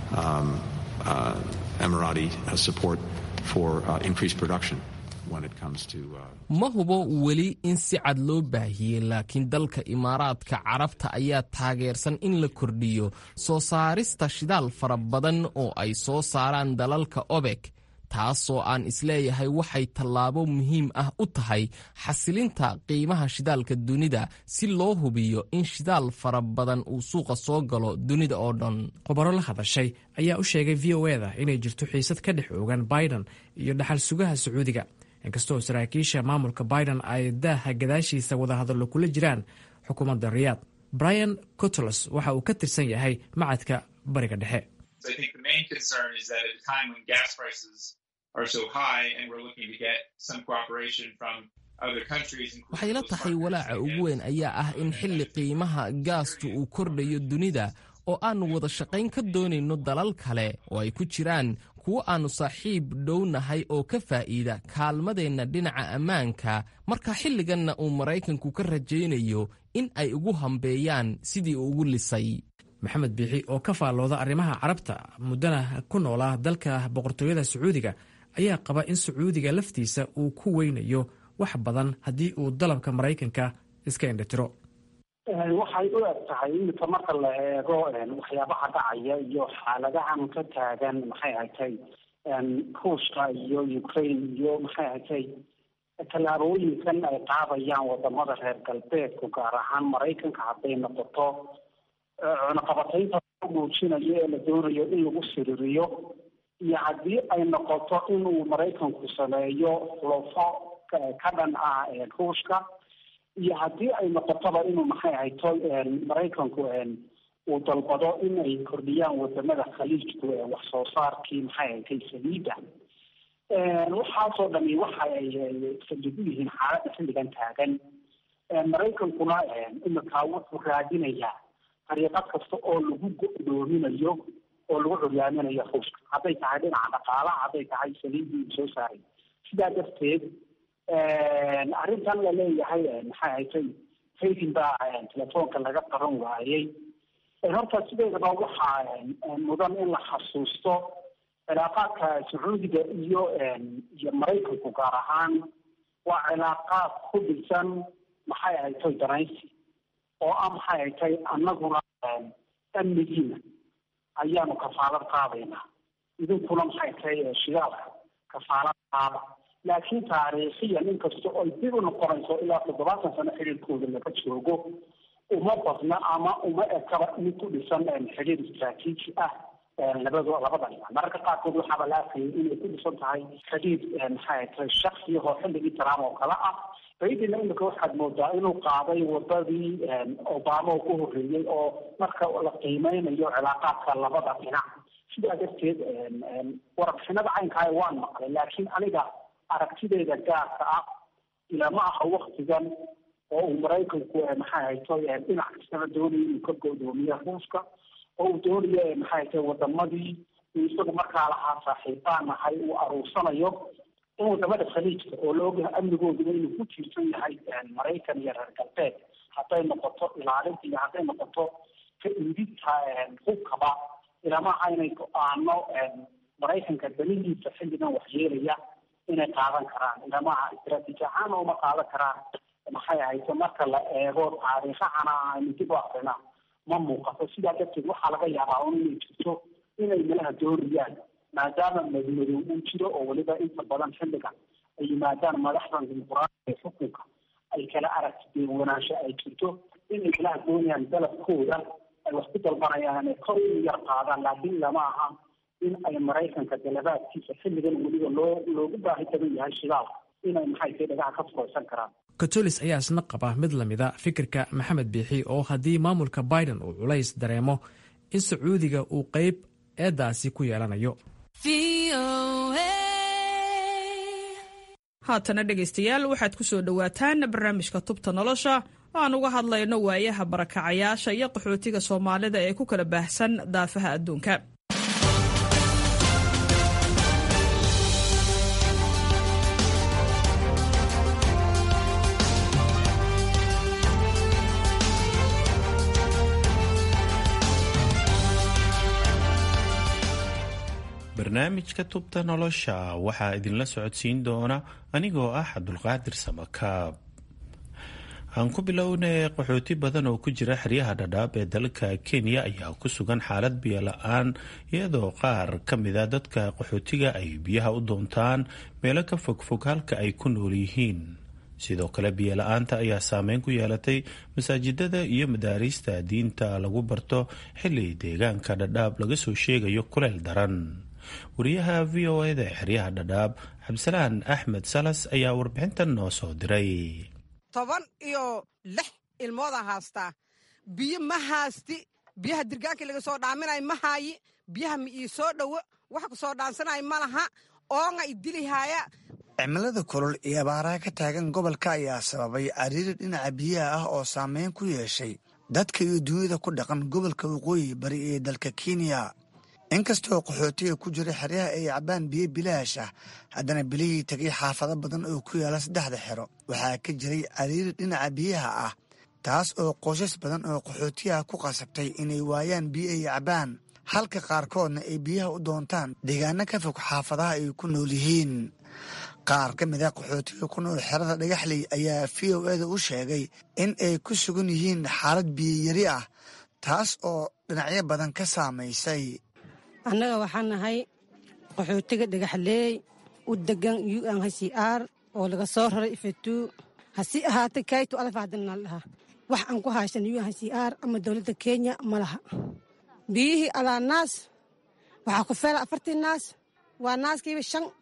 Emirati support for increased production when it comes to ma hubo weli in si cad loo baahiyey, laakiin dalka Imaaraadka Carabta ayaa taageersan in la kordhiyo soo saarista shidaal fara badan oo ay soo saaraan dalalka OPEC, taasoo aan isleeyahay waxay tallaabo muhiim ah u tahay xasilinta qiimaha shidaalka dunida si loo hubiyo in shidaal fara badan uu suuqa soo galo dunida oo dhan. khubaro la hadashay ayaa u sheegay VOA-da inay jirto xiisad ka dhex oogan Biden iyo dhaxal sugaha Sacuudiga, inkastoo saraakiisha maamulka Biden ay daaha gadaashiisa wadahadallo kula jiraan xukuumadda Riyaad. Brian Cotelos waxa uu ka tirsan yahay macadka Bariga Dhexe. I think the main concern is that at a time when gas prices are so high and we're looking to get some cooperation from other countries. waxay la tahay walaaca ugu weyn ayaa ah in xilli qiimaha gaastu uu kordhayo dunida oo aanu wada shaqayn ka doonayno dalal kale oo ay ku jiraan kuwo aanu saaxiib dhownahay oo ka faa'iida kaalmadeenna dhinaca ammaanka, marka xilliganna uu Maraykanku ka rajaynayo in ay ugu hambeeyaan sidii uu ugu lisay. Maxamed Biixi oo ka faallooda arrimaha Carabta muddana ku noolaa dalka boqortooyada Sacuudiga ayaa qaba in Sacuudiga laftiisa uu ku weynayo wax badan haddii uu dalabka Maraykanka iska indhatiro. waxay u eg tahay iminka marka la eego waxyaabaha dhacaya iyo xaaladahan ka taagan maxay ahatay Ruushka iyo Ukraine iyo maxay ahatay tallaabooyinkan ay qaadayaan wadamada reer galbeedku gaar ahaan Maraykanka hadday noqoto cunaqabataynta muujinayo ee la doonayo in lagu siririyo, iyo haddii ay noqoto inuu Maraykanku sameeyo xulufo ka dhan ah Ruushka, iyo haddii ay noqotoba inuu maxay ahayto Maraykanku uu dalbado in ay kordhiyaan wadamada khaliijku wax soo saarkii maxay ahaytay saliidda. waxaasoo dhami waxa ay fadhigu yihiin xaaladda xilligan taagan. Maraykankuna iminkaa wuxuu raadinayaa dariiqad kasta oo lagu go'doominayo oo lagu curyaaminayo Ruushka, hadday tahay dhinaca dhaqaalaha, hadday tahay saliiddii uu soo saaray. sidaa darteed arrintan la leeyahay maxay ahatay faydin baa telefoonka laga qaban waayey. horta sideedaba waxaa mudan in la xasuusto cilaaqaadka Sacuudiga iyo Maraykanku gaar ahaan waa cilaaqaad ku dhisan maxay ahatay danaysi oo maxay ahatay annaguna amnigiina ayaanu kafaalad qaadaynaa, idinkuna maxay tahay shidaalka kafaalad qaada. laakiin taariikhiyan inkasta oo dib u noqonayso ilaa 70 sano xiriirkooda laga joogo, uma badna ama uma ekaba in ku dhisan xiriir istaraatiiji ah labada dhinac. mararka qaarkood waxaaba la arkayay inay ku dhisan tahay xiriir maxay tahay shakhsi oo xilligii Trump oo kale ah. Baydina imika waxaad moodaa inuu qaaday wadadii Obama oo ku horreeyey oo marka la qiimeynayo cilaaqaadka labada dhinac. sidaa darteed warbixinada caynkaa waan maqlay, laakiin aniga aragtideeda gaarka ah ilama aha waktigan oo uu Maraykanku maxay hayto dhinac kastaba doonayo inuu ka go'doomiyo Ruushka, oo uu doonayo maxay hayto wadamadii isagu markaa lahaa saaxiibaan ahay uu aruursanayo in wadamada khaliijka oo la ogyahay amnigooduba inuu ku tiirsan yahay Maraykan iyo reer galbeed, hadday noqoto ilaalinta iyo hadday noqoto ka iibinta hubkaba, ilama aha inay go'aano Maraykanka danihiisa xilligan waxyeelaya inay qaadan karaan. ilama aha istaraatiiji ahaan uma qaadan karaan. maxay ahayto marka la eego taariikhahana aynu dib u akrina ma muuqato. sidaa darteed waxaa laga yaabaa inay jirto inay meelaha doonayaan, maadaama madmadow uu jiro oo weliba inta badan xilligan ay yimaadaan madaxdan dimuqraadiga ee xukunka ay kala aragti wanaansho ay jirto, inay meelaha doonayaan dalabkooda ay wax ku dalbanayaan inay kor u yar qaadaan, laakiin lama aha in ay Maraykanka dalabaadkiisa xilligan weliba loogu baahi badan yahay shidaal inay maxay tahay dhagaha ka furaysan karaan. Cotelis ayaa isna qaba mid lamida fikirka Maxamed Biixi oo haddii maamulka Biden uu culays dareemo in sacuudiga uu qayb eeddaasi ku yeelanayo. haatana dhegaystayaal waxaad ku soo dhowaataan barnaamijka tubta nolosha oo aan uga hadlayno waayaha barakacayaasha iyo qaxootiga soomaalida ee ku kala baahsan daafaha adduunka. barnaamijka tubta nolosha waxaa idinla socodsiin doona anigoo ah cabdulqaadir samakaab. aan ku bilownay qaxooti badan oo ku jira xeryaha dhadhaab ee dalka Kenya ayaa ku sugan xaalad biyo la'aan iyadoo qaar ka mid ah dadka qaxootiga ay biyaha u doontaan meelo ka fogfog halka ay ku nool yihiin. sidoo kale biyo la'aanta ayaa saameyn ku yeelatay masaajidada iyo madaarista diinta lagu barto xilli deegaanka dhadhaab laga soo sheegayo kuleel daran. wariyaha VOA-da ee xeryaha dhadhaab Cabdisalaan Axmed Salas ayaa warbixintan noo soo diray. 16 ilmooda haastaa biyo ma haasti biyaha dirgaanka laga soo dhaaminay ma haayi biyaha ma ii soo dhowo wax ku soo dhaansanay ma laha oonga idilihaya. cimilada kulul iyo abaaraha ka taagan gobolka ayaa sababay cariiri dhinaca biyaha ah oo saameyn ku yeeshay dadka iyo dunida ku dhaqan gobolka waqooyi bari ee dalka Kenya. inkastoo qaxootiga ku jira xeryaha ay cabaan biyo bilaash ah haddana bilihii tagay xaafado badan oo ku yaala 3 xero waxaa ka jiray cariiri dhinaca biyaha ah taas oo qoysas badan oo qaxootiga ku qasabtay inay waayaan biyo ay cabaan halka qaarkoodna ay biyaha u doontaan deegaano ka fog xaafadaha ay ku nool yihiin. qaar ka mid ah qaxootiga ku nool xerada Dhagaxley ayaa VOA-da u sheegay in ay ku sugan yihiin xaalad biyo yari ah taas oo dhinacyo badan ka saamaysay. annaga waxaan nahay qaxootiga Dhagaxley u degan UNHCR oo laga soo raray Ifetu hasi ahaatay kaytu alfaadana laha wax aan ku haysan UNHCR ama dawladda Kenya ma laha. biyihii alaa naas waxaa ku feela 40 naas waa naaskiiba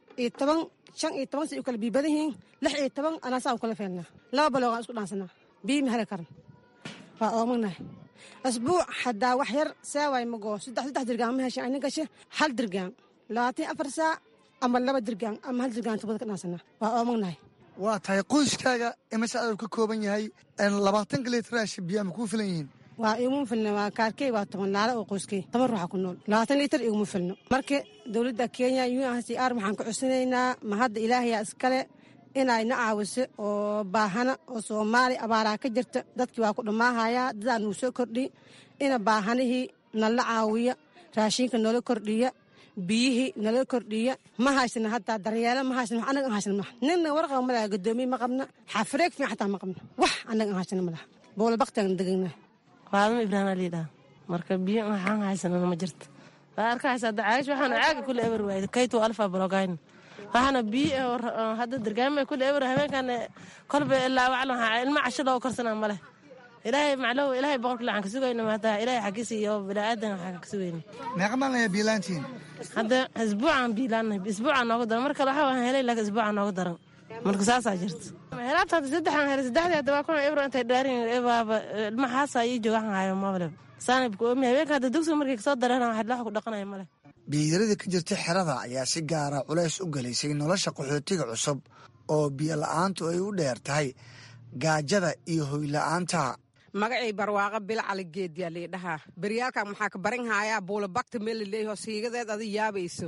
15 si u kala biibadahiin 16 anaasaa u kala feelnaa 2 baloogaan isku dhaansanaa biyi ma heli karan waa oomanahay asbuuc haddaa wax yar saawaay magoo 3 dirgaan ma heshay ayna gashe 1 dirgaan 24 saac ama 2 dirgaan ama 1 dirgaan tubada ka dhaansanaa waa oomanahay. waa tahay qoyskaaga imise aad ka kooban yahay 20 litir biyo ma ku filan yihiin? waa iguma filno waa kaarkey waa 10 laalo oo qoyskey 10 ruuxa ku nool 20 litir iguma filno. marka dawladda Kenya UNHCR waxaan ku cusubnaynaa ma hadda ilaahay iskale inay na caawiso oo baahana oo Soomaali abaaraha ka jirta dadkii waa ku dhamaahaya dadaan uu soo kordhi ina baahanihii nala caawiya raashinka nala kordhiya biyihii nala kordhiya ma haysana hadda daryeelo ma haysana anaga haysana ma ninna warqad ma laha gudoomiye ma qabna xafreeg fiican xataa ma qabna wax anaga haysana ma laha bool baqtan degna Faadimo Ibrahim Aliida marka biyo waxaan haysanaa ma jirto waa arkaysa dacaash waxaan caaga kulli eber waayay kaytu alfa blogayn waxana biyo hadda dirgaamay kulli eber habeenkan kolba ilaa waxaan ilma cashada oo korsanaa male ilaahay macluw ilaahay boqorka lacag sugayna maanta ilaahay xaqiisi iyo bilaadan waxa ka sugayna meeqa maalin biilaantiin hadda isbuucan biilaanay isbuucan nooga daran marka waxa waan helay laakiin isbuucan nooga daran marka saasa jirto heerabta saddexan heer saddexda waa kuna eber intay dhaarin ebaaba ilma xaasa ay joogan hayo maalin saanibku ma habeenka dugsi markay soo dareen waxa la ku dhaqanay male. biyarada ka jirta xerada ayaa si gaara culays u galaysay nolosha qaxootiga cusub oo biyo la'aantu ay u dheer tahay gaajada iyo hoy la'aanta. magacay barwaaqo bil cali geediya leedaha baryaalka maxaa ka barin haya buula bakta meel leeyahay siigadeed ad yaabayso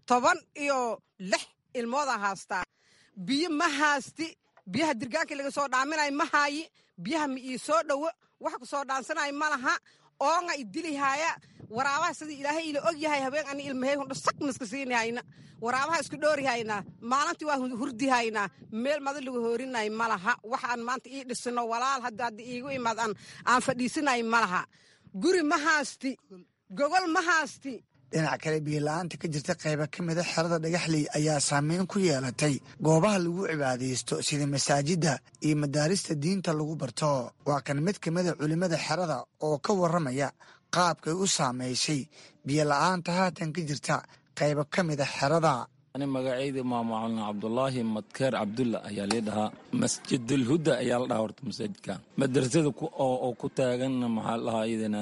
16 ilmooda haastaa biyo ma haasti biyaha dirgaanka laga soo dhaaminay ma haayi biyaha ma ii soo dhowo wax ku soo dhaansanay ma laha oonga idilihaya waraabaha sidii ilaahay ila og yahay habeen ani ilmahay hunda sak miska siinayna waraabaha isku dhoorihayna maalintii waa hurdihayna meel mada lagu hoorinay ma laha waxaan maanta ii dhisno walaal hadda iigu imaad aan fadhiisanay ma laha guri ma haasti gogol ma haasti. dhinaca kale biyo la'aanta ka jirta qayba ka mida xerada Dhagaxley ayaa saameyn ku yeelatay goobaha lagu cibaadaysto sida masaajida iyo madaarista diinta lagu barto. waa kan mid ka mida culimada xerada oo ka waramaya qaabkay u saameysay biyo la'aanta haatan ka jirta qayba ka mida xerada. ani magacayda maamulna Cabdullaahi Madkeer Cabdulla ayaa leedahaa Masjidul Huda ayaa la dhahaa horta masaajidka madrasada oo ku taagan maxaa la dhahaa idina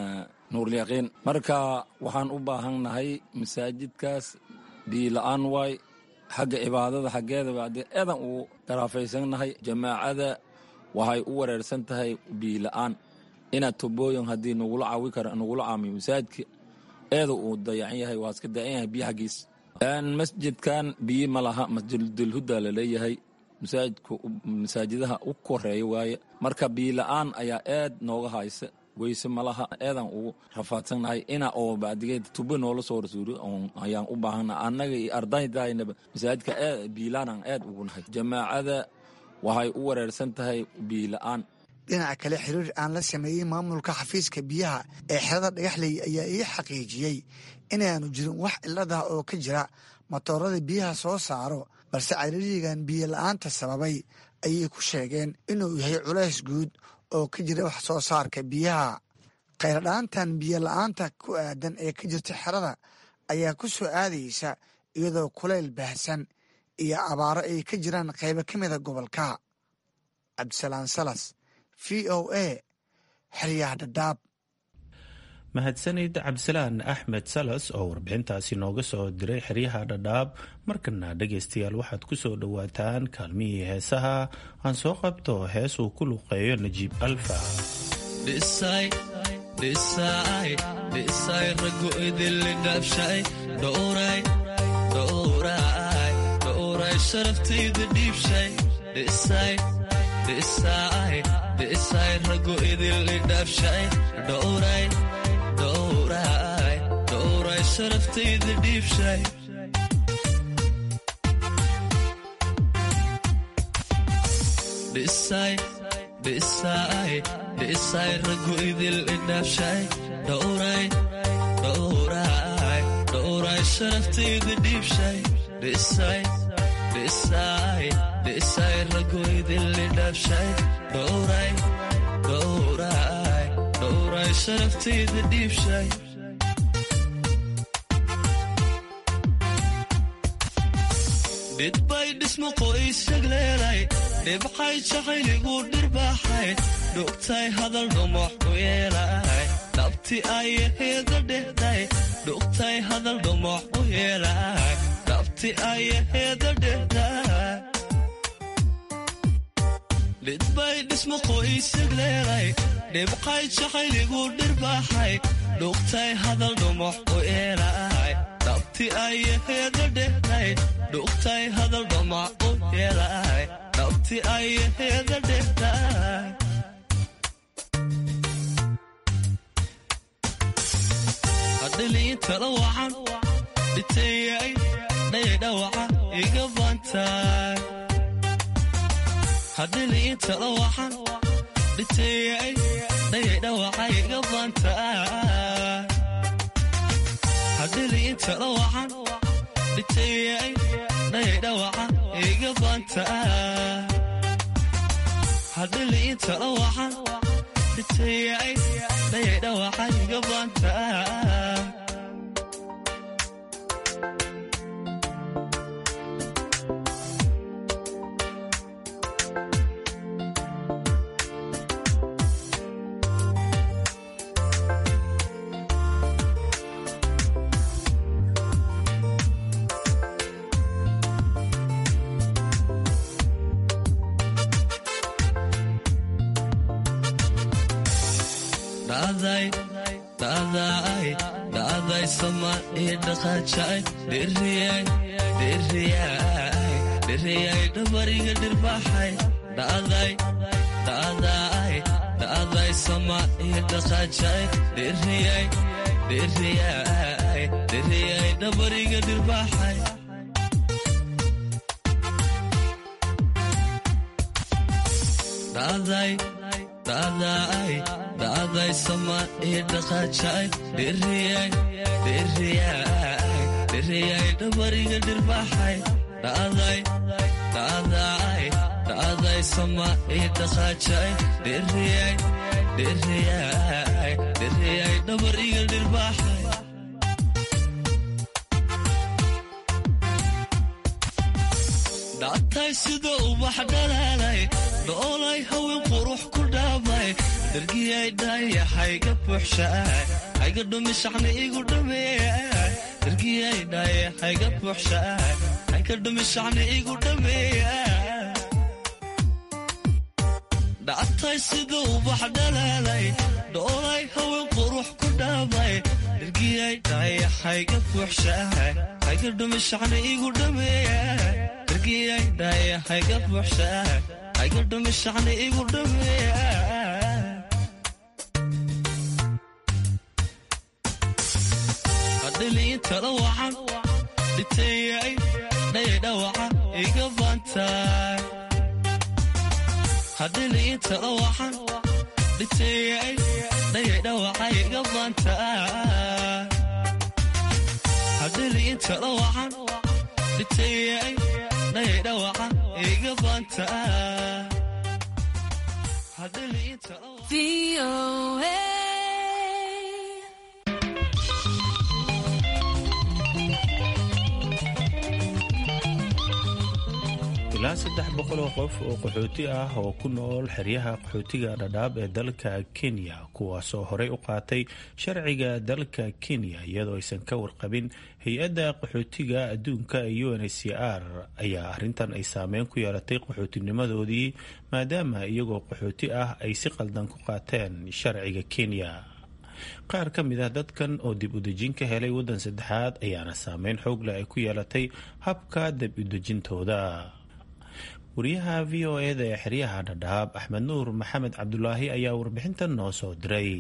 nuurlyaqiin. marka waxaan u baahannahay masaajidkaas biila-aan waay xagga cibaadada xaggeedaba haddee eedan uu garaafaysannahay. jamaacada waxay u wareersan tahay biila-aan inaad tubooyin haddii nagula caawi kara nagula caamiyo masaajidka eeda uu dayacan yahay waa iska dayacan yahay biyo xaggiis. masjidkan biyo ma laha masjidulhuda laleeyahay masaajidaha u koreeya waaye. marka biila-aan ayaa aad nooga haysa weyse malaha eedan ugu rafaadsannahay ina oo bacdigeed tubo noola soo rasuuro ayaan u baahana annaga iyo ardaydaynaba masaajidka biilaanaan aad ugu nahay. jamaacada waxay u wareersan tahay biila-aan. dhinaca kale xiriir aan la sameeyey maamulka xafiiska biyaha ee xerada dhagaxley ayaa ii xaqiijiyey inaanu jirin wax ciladah oo ka jira matoorada biyaha soo saaro, balse cariirigan biyo la-aanta sababay ayay ku sheegeen inuu yahay culays guud oo ka jira wax soo saarka biyaha. khayradhaantan biyo la-aanta ku aadan ee ka jirta xerada ayaa ku soo aadaysa iyadoo kulayl baahsan iyo abaaro ay ka jiraan qaybo ka mida gobolka. cabdisalaan salas, v o a, xeryaha dhadhaab. mahadsanid cabdisalaan axmed salas oo warbixintaasi nooga soo diray xeryaha dhadhaab. markana dhegaystayaal waxaad ku soo dhowaataan kaalmihii heesaha. aan soo qabto hees uu ku luqeeyo najiib alfa. rago idinla dhaabshay dhowray sharaftayda dhiibshay rago idinla dhaabshay dhowray sharaftayda dhiibshay dhisay rago idinla dhaabshay dhowray sharaftayda dhiibshay dhisay rago idinla dhaabshay dhowray sharaftayda dhiibshay dhidbay dhismo qoysag leelay dhibxay jacayligu dhirbaaxay dhugtay hadal dhumox u yeelay dhabti ayaheeda dhehday dhugtay hadal dhumox u yeelay dhabti ayaheeda dhehday dhidbay dhismo qoysag leelay dhibxay jacayligu dhirbaaxay dhugtay hadal dhumox u yeelay dhabti ayaheeda dhehday dhugtay hadal dhumox u yeelay dhabti ayaheeda dhehday hadhiliintala wacan dhitayay dhayadhawaca iga baantay hadhiliintala wacan dhitayay dhayadhawaca iga baantay hadhiliintala wacan dhitayay dhayadhawaca iga baantay hadhiliintala wacan dhitayay dhayadhawaca iga baantay dhacday sama ii dhaqaajay dhiriyay dhabariga dhirbaaxay dhacday sama ii dhaqaajay dhiriyay dhabariga dhirbaaxay dhacday sama ii dhaqaajay dhiriyay dhabariga dhirbaaxay dhacday sama ii dhaqaajay dhiriyay dhabariga dhirbaaxay dhactay sida ubax dhalaalay dhoolay haween qurux ku dhaabay dargiyay dhaya hayga buuxshaay hayga dhumishacni igu dhameeyay dargiyay dhaya hayga buuxshaay hayga dhumishacni igu dhameeyay dhactay siduu ubax dhalaalay dhoolay haween qurux ku dhaabay dargiyay dhaya hayga buuxshaay hayga dhumishacni igu dhameeyay dargiyay dhaya hayga buuxshaay hayga dhumishacni igu dhameeyay adhiliinta dhawacan dhitayay dhayay dhawaca iga baantaay hadhiliinta dhawacan dhitayay dhayay dhawaca iga baantaay hadhiliinta dhawacan dhitayay dhayay dhawaca iga baantaay hadhiliinta VOA ilaa 300 oo qof oo qaxooti ah oo ku nool xeryaha qaxootiga dhadhaab ee dalka Kenya kuwaasoo horey u qaatay sharciga dalka Kenya iyadoo aysan ka warqabin hay-adda qaxootiga adduunka UNHCR ayaa arrintan ay saameyn ku yeelatay qaxootinimadoodii maadaama iyagoo qaxooti ah ay si qaldan ku qaateen sharciga Kenya. qaar ka mid ah dadkan oo dib u dejin ka helay waddan saddexaad ayaana saameyn xoog leh ay ku yeelatay habka dib u dejintooda. wariyaha VOA-da ee xeryaha dhadhaab Axmed Nuur Maxamed Cabdulaahi ayaa warbixintan noo soo diray.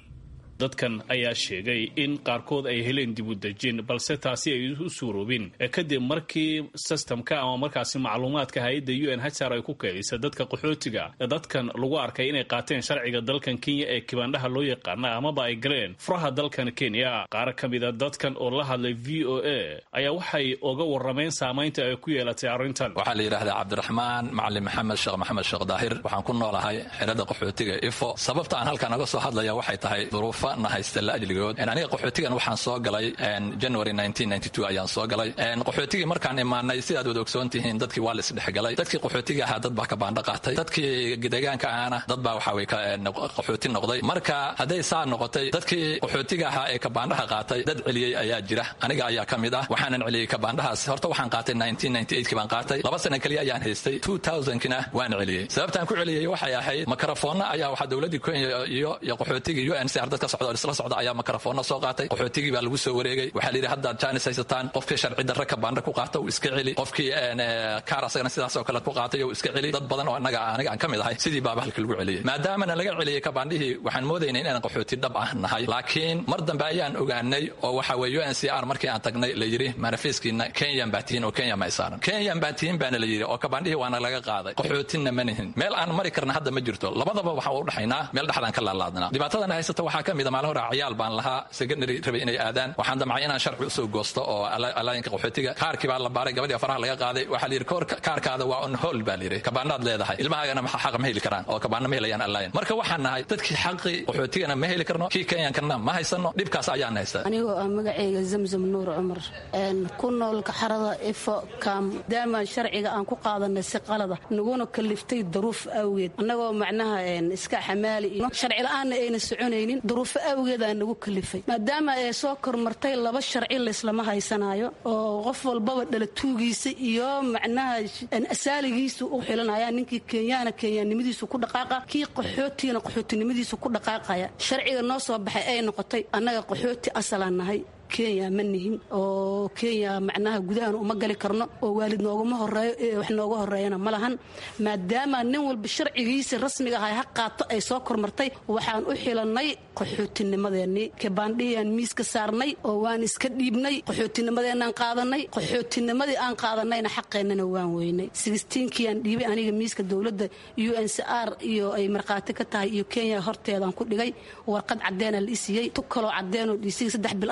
dadkan ayaa sheegay in qaarkood ay heleen dib u dejin balse taasi ay u suuroobin kadib markii systemka ama markaasi macluumaadka hay'adda UNHCR ay ku kaydisay dadka qaxootiga dadkan lagu arkay inay qaateen sharciga dalkan Kenya ee kibaandhaha loo yaqaana amaba ay galeen furaha dalkan Kenya. qaar ka mid ah dadkan oo la hadlay VOA ayaa waxay uga warrameen saameynta ay ku yeelatay arrintan. waxaa la yiraahdaa Cabdiraxmaan Macalin Maxamed Sheekh Daahir waxaan ku noolahay xerada qaxootiga Ifo. sababta aan halkan uga soo hadlaya waxay tahay duruuf haysta la ajligood aniga qaxootigan waxaan soo galay January 1992 ayaan soo galay qaxootigii markaan imaanay sidaad wada ogsoontihiin dadkii waa la isdhexgalay dadkii qaxootiga ahaa dad baa ka baandha qaatay dadkii deegaanka ahna dad baa waxa way ka qaxooti noqday marka haday saa noqotay dadkii qaxootiga ahaa ee ka baandhaha qaatay dad celiyay ayaa jira aniga ayaa kamid ah waxaanan celiyay ka baandhahaas horta waxaan qaatay 1998 kii baan qaatay 2 sano kaliya ayaan haystay 2000 kina waan celiyay sababtaan ku celiyay waxay ahayd makarafoonna ayaa waxa dawladda Kenya iyo qaxootiga UNHCR dadka socda isla socda ayaa makarafoonna soo qaatay qaxootigii baa lagu soo wareegay waxaa la yiri hadda jaanis haysataan qofkii sharci darro ka baandha ku qaata uu iska celi qofkii kaarasagana sidaas oo kale ku qaatay uu iska celi dad badan oo aniga aan kamid ahay sidii baa halka lagu celiyay maadaama laga celiyay ka baandhihii waxaan moodaynay inaan qaxooti dhab ah nahay laakiin mar dambe ayaan ogaanay oo waxa weeye UNHCR markii aan tagnay la yiri manifeskiina Kenyan baatiin oo Kenya ma isaaran Kenyan baatiin baan la yiri oo ka baandhihii waana laga qaaday qaxootina manihin meel aan mari karna hadda ma jirto labadaba waxa u dhaxaynaa meel dhaxdan ka laalaadna dhibaatadan haysata waxa kamid ah maalin hore ciyaal baan lahaa secondary rabay inay aadaan waxaan damcay inaan sharci u soo goosto oo alaayanka qaxootiga kaarkii baa la baaray gabadhii faraha laga qaaday waxa la yiri kaarkaada waa on hold baa la yiri kabaanaad leedahay ilmahaagana ma xaq ma heli karaan oo kabaana ma helayaan alaayan marka waxaan nahay dadkii xaqi qaxootigana ma heli karno kii Kenyankana ma haysano dhibkaas ayaan haysta anigoo magacayga Zamzam Nuur Umar ku nool xarada Ifo kam daaman sharciga aan ku qaadanay si qalada naguna kaliftay duruuf awgeed anagoo macnaha iska xamaali sharci la'aan ayna soconaynin duruuf awgeed aan nagu kalifay maadaama ay soo kormartay laba sharci la islama haysanayo oo qof walbaba dhalatuugiisa iyo macnaha asaaligiisa u xilanaya ninkii Kenyanimadiisu ku dhaqaaqa kii qaxootinimadiisu ku dhaqaaqaya sharciga noo soo baxay ay noqotay annaga qaxooti asalan nahay Kenya ma nihin oo Kenya macnaha gudahan uma gali karno oo waalid nooguma horeeyo wax nooga horeeyana ma lahan maadaama nin walba sharcigiisa rasmiga ah qaato ay soo kormartay waxaan u xilanay qaxootinimadeeni ka baandhiyaan miiska saarnay oo waan iska dhiibnay qaxootinimadeenan qaadanay qaxootinimadii aan qaadanayna xaqeenana waan weynay 16kii aan dhiibay aniga miiska dawladda UNHCR iyo ay marqaati ka tahay iyo Kenya horteedan ku dhigay warqad cadeena la isiyay tu kalo cadeeno dhisiga 3 bil 4 bil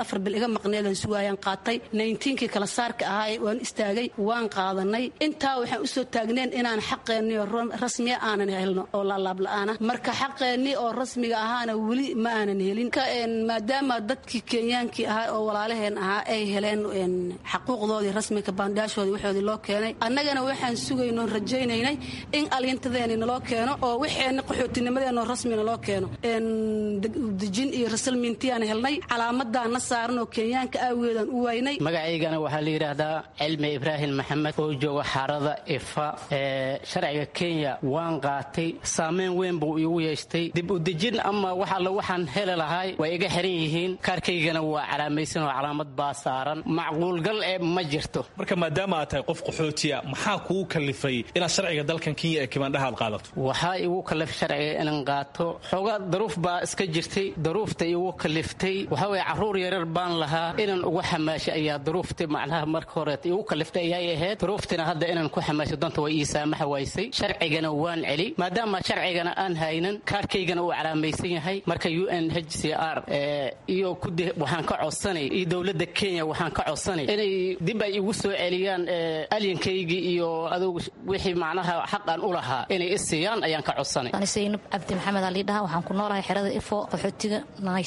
naga maqneedan sugaayaan qaatay 19kii kala saarka ahaa waan istaagay waan qaadanay intaa waxaan u soo taagneen inaan xaqeenni oo rasmiya aanan helno oo laalaab la'aana marka xaqeenni oo rasmiga ahaana weli ma aanan helin maadaama dadkii kenyaankii ahaa oo walaalaheen ahaa ay heleen xaquuqdoodii rasmiga baandhaashoodii waxoodii loo keenay annagana waxaan sugaynoon rajaynaynay in alintadeeni naloo keeno oo wixeenna qaxootinimadeenoo rasmi naloo keeno dejin iyo rasalmiintiyaan helnay calaamadaana saaran oo kenyaanka aageedaan u waynay magacaygana waxaa la yidhaahdaa cilmi ibraahim maxamed oo jooga xaarada ifa sharciga kenya waan qaatay saameyn weyn buu igu yeeshtay dib u dejin ama wax alla waxaan heli lahay way iga xiran yihiin kaarkaygana waa calaamaysan oo calaamad baa saaran macquulgal ma jirto marka maadaama aad tahay qof qaxootiya maxaa kugu kalifay inaad sharciga dalkan kenya ee kibaandhaha aad qaadato waxaa igu kalifay sharciga inaan qaato xoogaa daruuf baa iska jirtay daruufta igu kaliftay waxaa weye carruur yarar baan lahaa inaan uga xamaashay ayaa daruufta macnaha marka hore igu kaliftay ayay ahayd daruuftina hadda inaan ku xamaasho doonta way ii saamaxa waysay sharcigana waan celi maadaama sharcigana aan haynan kaarkaygana uu calaamaysan yahay marka UNHCR iyo waxaan ka codsanay iyo dowladda Kenya waxaan ka codsanay inay dib ay igu soo celiyaan alyankaygii iyo adugu wixii macnaha xaqan u lahaa inay isiyaan ayaan ka codsanay Zainab Abdi Maxamed Ali dhaha waxaan ku noolahay xerada Ifo qaxootiga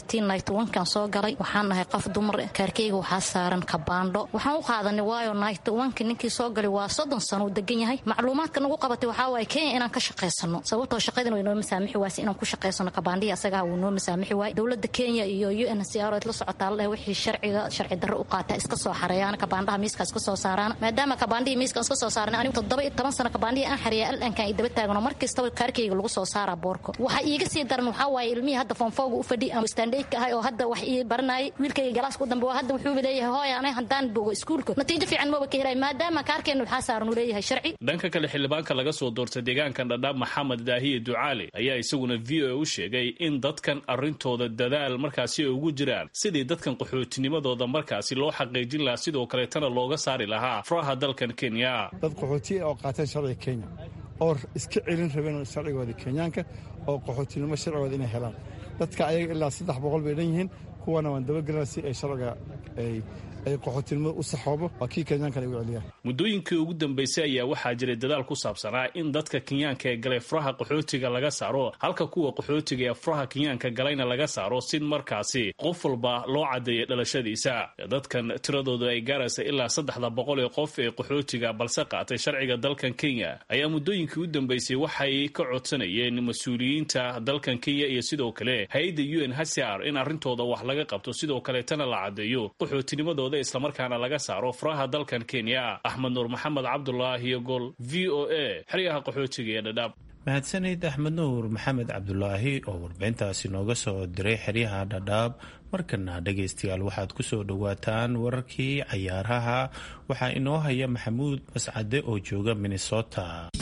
1991 kan soo galay waxaan nahay qof dumar kaarkayga waxaa saaran kabaandho waxaan u qaadanay waayo 91 ninkii soo galay waa 30 sano u degan yahay macluumaadka nagu qabatay waxaa waay Kenya inaan ka shaqeysano sababtoo shaqadan way noo masaamixi waayay inaan ku shaqeysano kabaandhiga asaga uu noo masaamixi waayay dowladda Kenya iyo UNHCR la socotaa la wixii sharci darro u qaata iska soo xareeyaan kabaandhaha miiska iska soo saaraan maadaama kabaandhiga miiska iska soo saaraan anigu 17 sano kabaandhiga aan xareeyay al'aanka ay daba taagno markasta kaarkayga lagu soo saaraa boorko waxa iiga sii daran waxaa waaye ilmihi hadda foonfooga u fadhi ama standard ka ahay oo hadda wax ii baranay wiilkayga galaaska u dambe hadda wuxuu leeyahay hooyo anay hadaan bogo iskuulka natiijo fiican ma ka helay maadaama kaarkeenu waxa saaran u leeyahay sharci dhanka kale xildhibaanka laga soo doortay deegaankan Dhadhaab Maxamed Daahiye Ducaali ayaa isaguna VOA u sheegay in dadkan arintooda dadaal markaasi ugu jiraan sidii dadkan qaxootinimadooda markaasi loo xaqiijin lahaa sidoo kale tan looga saari lahaa faraha dalkan Kenya dad qaxooti oo qaatay sharciga Kenya oo iska celin rabeen sharcigooda Kenyaanka oo qaxootinimo sharcigooda inay helaan dadka ayaga ilaa 300 bay dhan kuwana waan daba galnaa si ay sharciga ay qaxootinimo u saxoobo waa kii Kenyaanka ay u celiyaan muddooyinkii ugu dambeysay ayaa waxaa jiray dadaal ku saabsanaa in dadka Kenyaanka ee galay faraha qaxootiga laga saaro halka kuwa qaxootiga ee faraha Kenyaanka galayna laga saaro si markaasi qof walba loo cadeeyo dhalashadiisa dadkan tiradoodu ay gaaraysa ilaa 300 ee qof ee qaxootiga balse qaatay sharciga dalkan Kenya ayaa muddooyinkii ugu dambeysay waxay ka codsanayeen mas'uuliyiinta dalkan Kenya iyo sidoo kale hay'adda UNHCR in arintooda wax laga qabto sidoo kale tan la cadeeyo qaxootinimadooda isla markaana laga saaro faraha dalkan Kenya Ahmed Nuur Maxamed Cabdullaahi Gol VOA xiriyaha qaxootiga ee Dhadhaab mahadsanid Ahmed Nuur Maxamed Cabdullaahi oo warbixintaasi nooga soo diray xiriyaha Dhadhaab markana dhageystayaal waxaad ku soo dhawaataan wararkii ciyaaraha waxaa inoo haya Maxamuud Mascade oo jooga Minnesota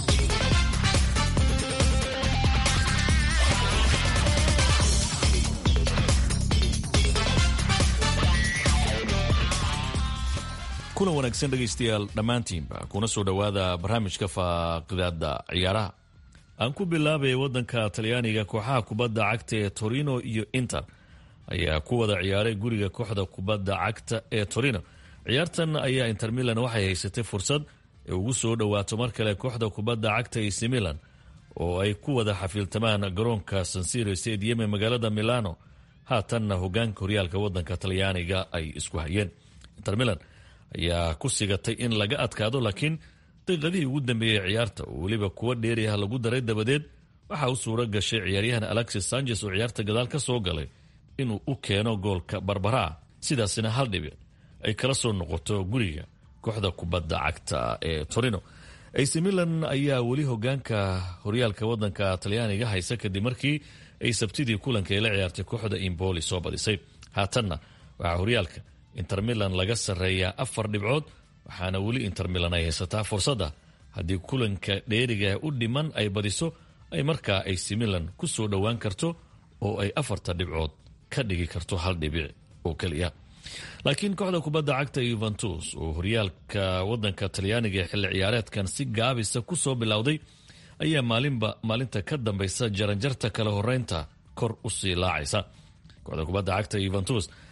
kuna wanaagsan dhegaystayaal dhammaantiinba kuna soo dhowaada barnaamijka faaqidaada ciyaaraha aan ku bilaabay waddanka talyaaniga kooxaha kubadda cagta ee Torino iyo Inter ayaa ku wada ciyaaray guriga kooxda kubadda cagta ee Torino ciyaartan ayaa Inter Milan waxay haysatay fursad ay ugu soo dhowaato mar kale kooxda kubadda cagta AC Milan oo ay ku wada xafiiltamaan garoonka San Siro Stadium ee magaalada Milano haatanna hogaanka horyaalka waddanka talyaaniga ay isku hayeen Inter Milan ayaa ku sigatay in laga adkaado laakiin daqiiqadii ugu dambeeyay ciyaarta oo waliba kuwa dheeriyaha lagu daray dabadeed waxa uu suura gashay ciyaaryahan Alexis Sanchez oo ciyaarta gadaal ka soo galay inuu u keeno goolka Barbara sidaasina hal dhibic ay kala soo noqoto guriga kooxda kubadda cagta ee Torino AC Milan ayaa wali hogaanka horyaalka waddanka talyaaniga haysa kadib markii ay sabtidii kulanka la ciyaartay kooxda Empoli soo badisay haatanna waxa horyaalka Inter Milan laga sareeyaa 4 dhibcood waxaana wali Inter Milan ay haysataa fursadda haddii kulanka dheeriga u dhiman ay badiso ay markaa AC Milan ku soo dhowaan karto oo ay 4 dhibcood ka dhigi karto hal dhibic oo kaliya laakiin kooxda kubadda cagta Juventus oo horyaalka waddanka talyaaniga xilli ciyaareedkan si gaabisa ku soo bilowday ayaa maalinta ka dambaysa jaranjarta kala horeynta kor u sii laacaysa kooxda kubadda cagta Juventus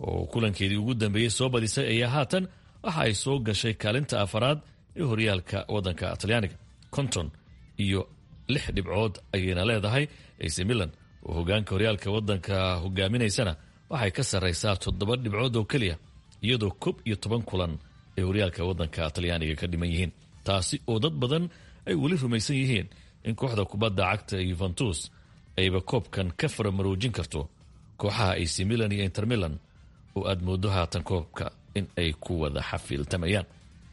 oo kulankeedii ugu dambeeyey soo badisay ayaa haatan waxa ay soo gashay kaalinta afaraad ee horyaalka waddanka talyaaniga. konton iyo 6 dhibcood ayayna leedahay. AC Milan oo hogaanka horyaalka waddanka hogaaminaysana waxay ka sarraysaa 7 dhibcood oo keliya, iyadoo 11 kulan ee horyaalka waddanka talyaaniga ka dhiman yihiin. taasi oo dad badan ay weli rumaysan yihiin in kooxda kubadda cagta Juventus ayba koobkan ka faramaroojin karto kooxaha AC Milan iyo Inter Milan oo aad moodo haatan koobka in ay ku wada xafiiltamayaan.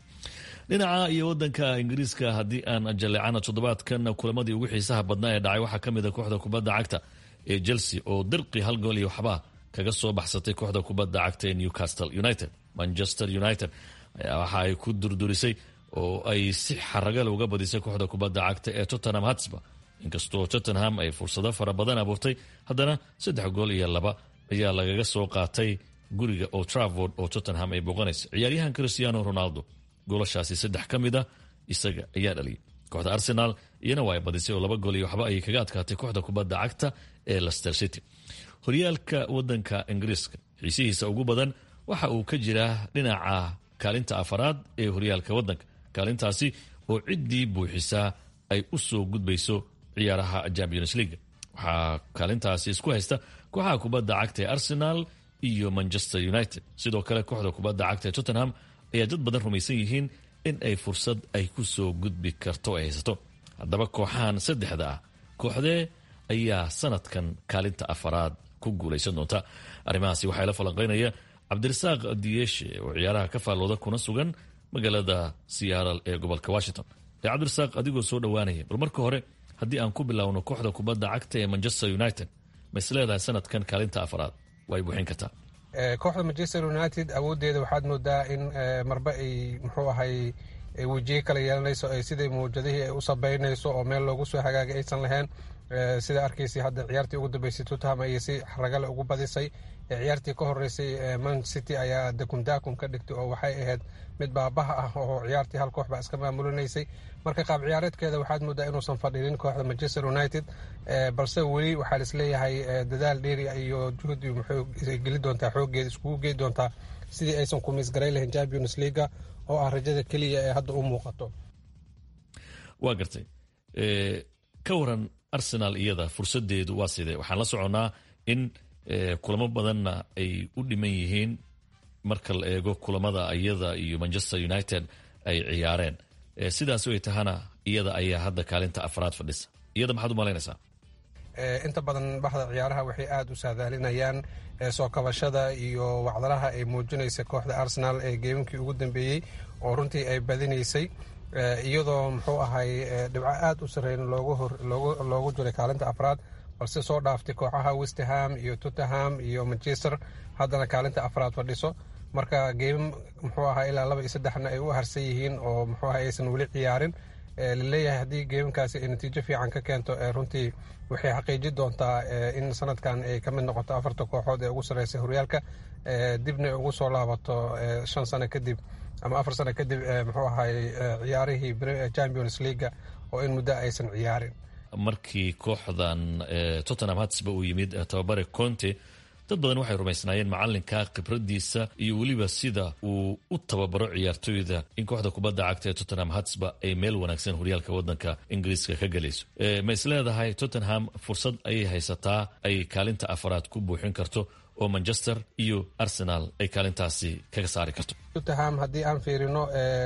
dhinaca iyo waddanka Ingiriiska haddii aan jaleecana toddobaadkan kulamadii ugu xiisaha badnaa ee dhacay waxaa ka mid a kooxda kubadda cagta ee Chelsea oo dirqi 1 gool iyo waxba kaga soo baxsatay kooxda kubadda cagta ee Newcastle United. Manchester United waxa ay ku durdurisay oo ay si xaragal uga badisay kooxda kubadda cagta ee Tottenham Hotspur. inkastoo Tottenham ay fursado fara badan abuurtay, haddana 3 gool iyo 2 ayaa lagaga soo qaatay guriga Old Trafford oo Tottenham ay booqanayso. ciyaaryahan Cristiano Ronaldo goolashaasi 3 ka mid ah isaga ayaa dhaliyay. kooxda Arsenal iyana waa ay badisay oo 2 gool iyo waxba ayay kaga adkaatay kooxda kubadda cagta ee Leicester City. horyaalka waddanka Ingiriiska xiisihiisa ugu badan waxa uu ka jiraa dhinaca kaalinta afaraad ee horyaalka waddanka. kaalintaasi oo ciddii buuxisaa ay u soo gudbayso ciyaaraha Champions League. waxaa kaalintaasi isku haysta kooxaha kubadda cagta ee Arsenal iyo Manchester United. sidoo kale kooxda kubadda cagta ee Tottenham ayaa dad badan rumaysan yihiin in ay fursad ay ku soo gudbi karto ay haysato. haddaba kooxahan saddexda ah kooxdee ayaa sanadkan kaalinta afaraad ku guulaysan doonta? arrimahaasi waxaa la falanqaynaya Cabdirasaaq Diyeeshe oo ciyaaraha ka faallooda kuna sugan magaalada Seattle ee gobolka Washington. Cabdirasaaq, adigoo soo dhowaanaya, bal marka hore haddii aan ku bilaawno kooxda kubadda cagta ee Manchester United, ma is leedahay sanadkan kaalinta afaraad way buuxin kartaa? kooxda Manchester United awoodeeda waxaad moodaa in marba ay muxuu ahay wajiye kala yeelanayso, ay sidii muujadihii ay u sabaynayso oo meel loogu soo hagaagay aysan lahayn. sida arkaysay hadda ciyaartii ugu dambeysay Tottenham ayay si ragale ugu badisay. ciyaartii ka horeysay Man City ayaa dakum ka dhigtay oo waxay ahayd mid baabaha ah oo ciyaartii hal koox baa iska maamulinaysay. marka qaab ciyaareedkeeda waxaad moodaa inuusan fadhinin kooxda Manchester United, balse weli waxaa la isleeyahay dadaal dheeri iyo juhdi muxuu geli doontaa, xooggeeda iskugu gey doontaa sidii aysan ku miisgaray lahayn Champions League oo ah rajada keliya ee hadda u muuqato. waa gartay. ka waran Arsenal iyada fursadeedu waa sidee? waxaan la soconnaa in kulamo badanna ay u dhiman yihiin marka la eego kulamada iyada iyo Manchester United ay ciyaareen. sidaas ay tahana iyada ayaa hadda kaalinta afraad fadhisa. iyada maxaad u malaynaysaa? inta badan baxda ciyaaraha waxay aad u saadaalinayaan soo kabashada iyo wacdaraha ay muujinaysa kooxda Arsenal ee geemkii ugu dambeeyey oo runtii ay badinaysay, iyadoo muxuu ahay dhibco aad u sareyn loogu jiray kaalinta afraad, balse soo dhaaftay kooxaha West Ham iyo Tottenham iyo Manchester, haddana kaalinta afraad fadhiso. marka geem muxuu ahaa ilaa 2 iyo 3 ay u harsan yihiin oo muxuu ahaa aysan weli ciyaarin. laleeyahay haddii geemkaasi ay natiijo fiican ka keento runtii waxay xaqiijin doontaa in sanadkan ay ka mid noqoto 4 kooxood ee ugu sareysa horyaalka, dibna ugu soo laabato 5 sano kadib ama 4 sano kadib muxuu ahay ciyaarihii Champions League oo in muddo aysan ciyaarin. markii kooxdan Tottenham Hotspur uu yimid tababare Conte, dad badan waxay rumaysnaayeen macalinka khibradiisa iyo weliba sida uu u tababaro ciyaartooyda in kooxda kubadda cagta ee Tottenham Hotspur ay meel wanaagsan horyaalka waddanka Ingiriiska ka galayso. ma is leedahay Tottenham fursad ayay haysataa ay kaalinta afaraad ku buuxin karto oo Manchester iyo Arsenal ay kaalintaasi kaga saari karto? Tottenham haddii aan fiirino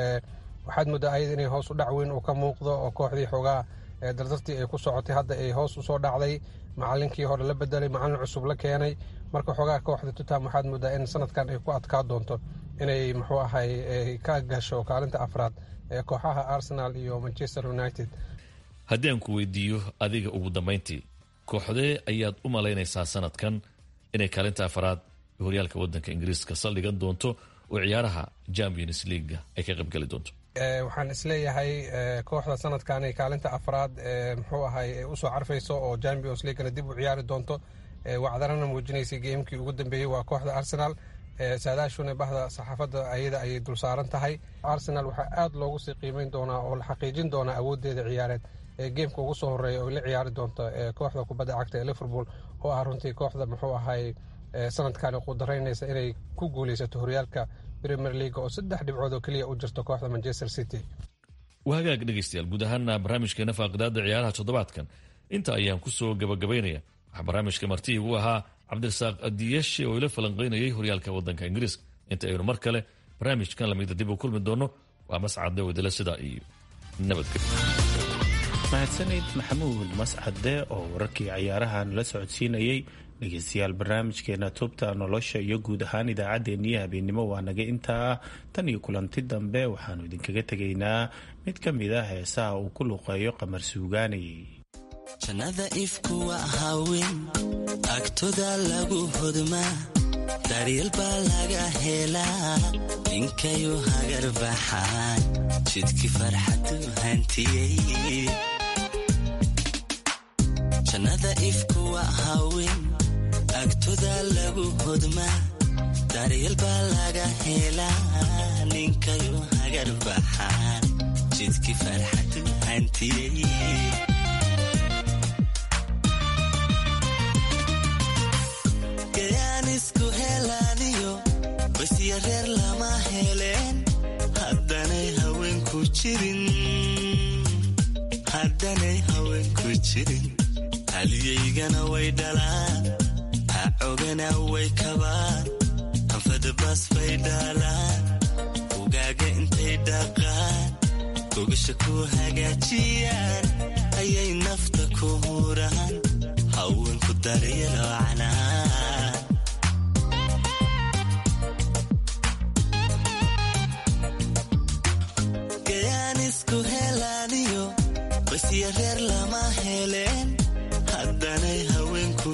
waxaad moodaa ayada inay hoos u dhac weyn uu ka muuqdo oo kooxdii xogaa dardartii ay ku socotay hadda ay hoos usoo dhacday. macalinkii hore la bedelay, macalin cusub la keenay. marka xogaa kooxda Tottenham waxaad moodaa in sanadkan ay ku adkaa doonto inay muxuu ahay ka gasho kaalinta afraad ee kooxaha Arsenal iyo Manchester United. haddii aan ku weydiiyo adiga ugu dambeyntii, kooxdee ayaad u malaynaysaa sanadkan inay kaalinta afraad horyaalka waddanka Ingiriiska saldhigan doonto oo ciyaaraha Champions League ay ka qaybgali doonto? waxaan isleeyahay kooxda sanadkan ay kaalinta afraad muxuu ahay usoo carfayso oo Champions League dib u ciyaari doonto. wacdarana muujinaysay geemkii ugu dambeeyey waa kooxda Arsenal. saadaashuna bahda saxaafadda ayada ayay dul saaran tahay. Arsenal waxaa aad loogu sii qiimeyn doonaa oo la xaqiijin doonaa awoodeeda ciyaareed geemka ugu soo horeeya oo la ciyaari doonto kooxda kubadda cagta ee Liverpool oo ah runtii kooxda muxuu ahay sanadkan qudaraynaysa inay ku guulaysato horyaalka Premier League oo 3 dhibcood oo kaliya u jirto kooxda Manchester City. wahagaag dhegaystayaal guud ahaana barnaamijkeena faaqidaada ciyaaraha toddobaadkan inta ayaan ku soo gabagabaynaya waxaa barnaamijka marti igu ahaa cabdirasaaq adiyeshe oo ila falanqaynayay horyaalka waddanka ingiriiska inta aynu mar kale barnaamijkan lamida dib u kulmi doono waa mascade wadala sidaa iyo nabadgelyo. mahadsanid maxamuud mascade oo wararkii ciyaaraha nala socodsiinayay. dhegeystayaal barnaamijkeena tubta nolosha iyo guud ahaan idaacaddeenii habeennimo waa naga intaa tan iyo kulanti dambe waxaanu idinkaga tegaynaa mid ka mid ah heesaha uu ku luqeeyo qamar suugaanayay. jannada ifku waa haween agtoda lagu hodmaa daryeel baa laga helaa ninkayu hagar baxaan jidkii farxadu hantiyey. jannada ifku waa haween agtoda lagu hodmaa daryeel baa laga helaa ninkayu hagar baxaan jidkii farxadu hantiyey. gayaan isku helaaniyo basya reer lama heleen haddanay haweenku jirin haliyaygana way dhalaan hacogana way kabaan anfadabas bay dhaalaan ugaaga intay dhaqaan gogasha ku hagaajiyaan ayay nafta ku huraan haweenku daryelo canaan. gayaan isku helaaniyo basya reer lama heleen haddanay haweenku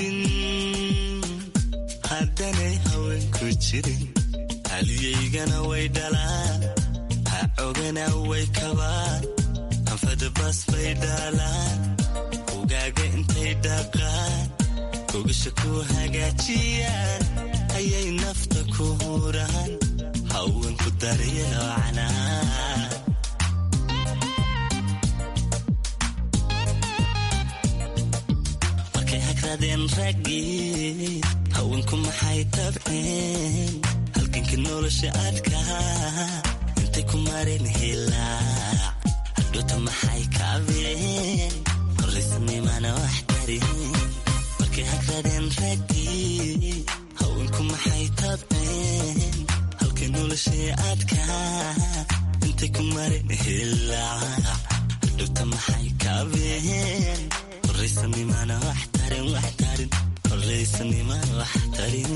jirin haliyaygana way dhalaan hacogana way kabaan anfadabas bay dhaalaan ugaaga intay dhaqaan gogasha ku hagaajiyaan ayay nafta ku huraan haweenku daryelo canaan. markay hagradeen raggii haweenku maxay tabceen halganka nolosha adkaa intay ku mareen hilaac hadhoota maxay kaabeen horraysnimana wax tarin. markay hagradeen raggii haweenku maxay tabceen halka nolosha adkaa intay ku mareen hilaac hadhoota maxay kaabeen horraysnimana wax tarin horraysanimana wax tarin.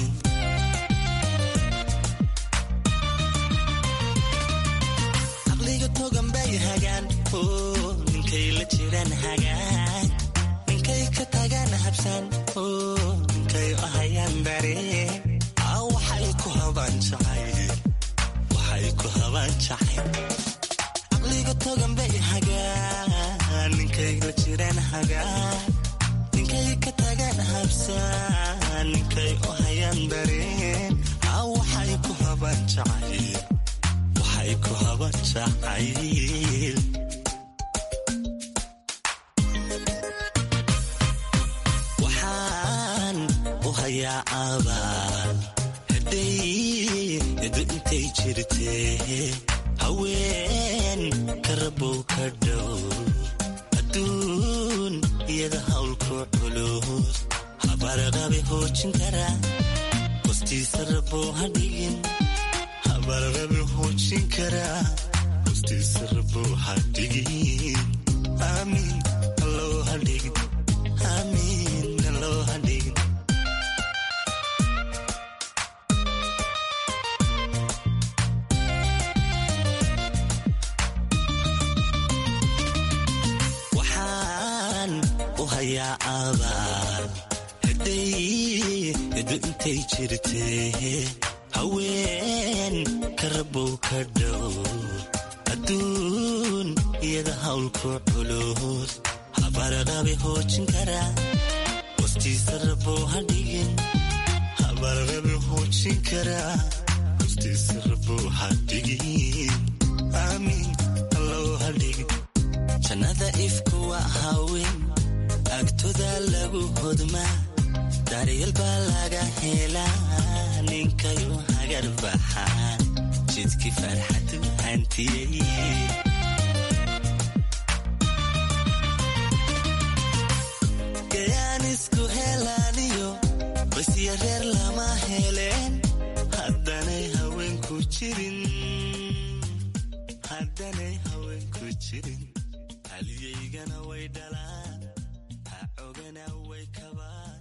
caqliga togan bay hagaan oo ninkay la jiraan hagaan ninkay ka tagaan habsaan oo ninkay u hayaan dareen waxay ku habaan jacayl. caqliga togan bay hagaan ninkay la jiraan hagaan ninkay ka tagaan habsaan ninkay u hayaan dareen waxay ku habaan jacayl. waxaan u hayaa abaal hadaydu intay jirtee haween ka rabow ka dhow adduun iyada hawlku culus habarqabe hoojin karaa hostiisa rabow ha dhigin habarqabe hoojin karaa hostiisa rabow ha dhigin. aamiin alloo ha dhigin aamiin alloo ha dhigin. waxaan u hayaa abaal hadaydu intay jirtee haween ka rabow ka dhow adduun iyada hawlku culus habarqabe hoojin karaa hostiisa rabow ha dhigin habarqabe hoojin karaa hostiisa rabow ha dhigin. aamiin alloo ha dhigin. jannada ifku waa haween agtoda lagu hodmaa daryeel baa laga helaa ninkayu hagar baxaan jidkii farxadu hantiyey gayaan isku helaaniyo qoysya reer lama heleen haddanay haweenku jirin halyaygana way dhalaan hacogana way kabaan.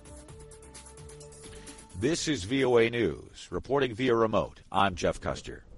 This is VOA News. Reporting via remote, I'm Jeff Custer.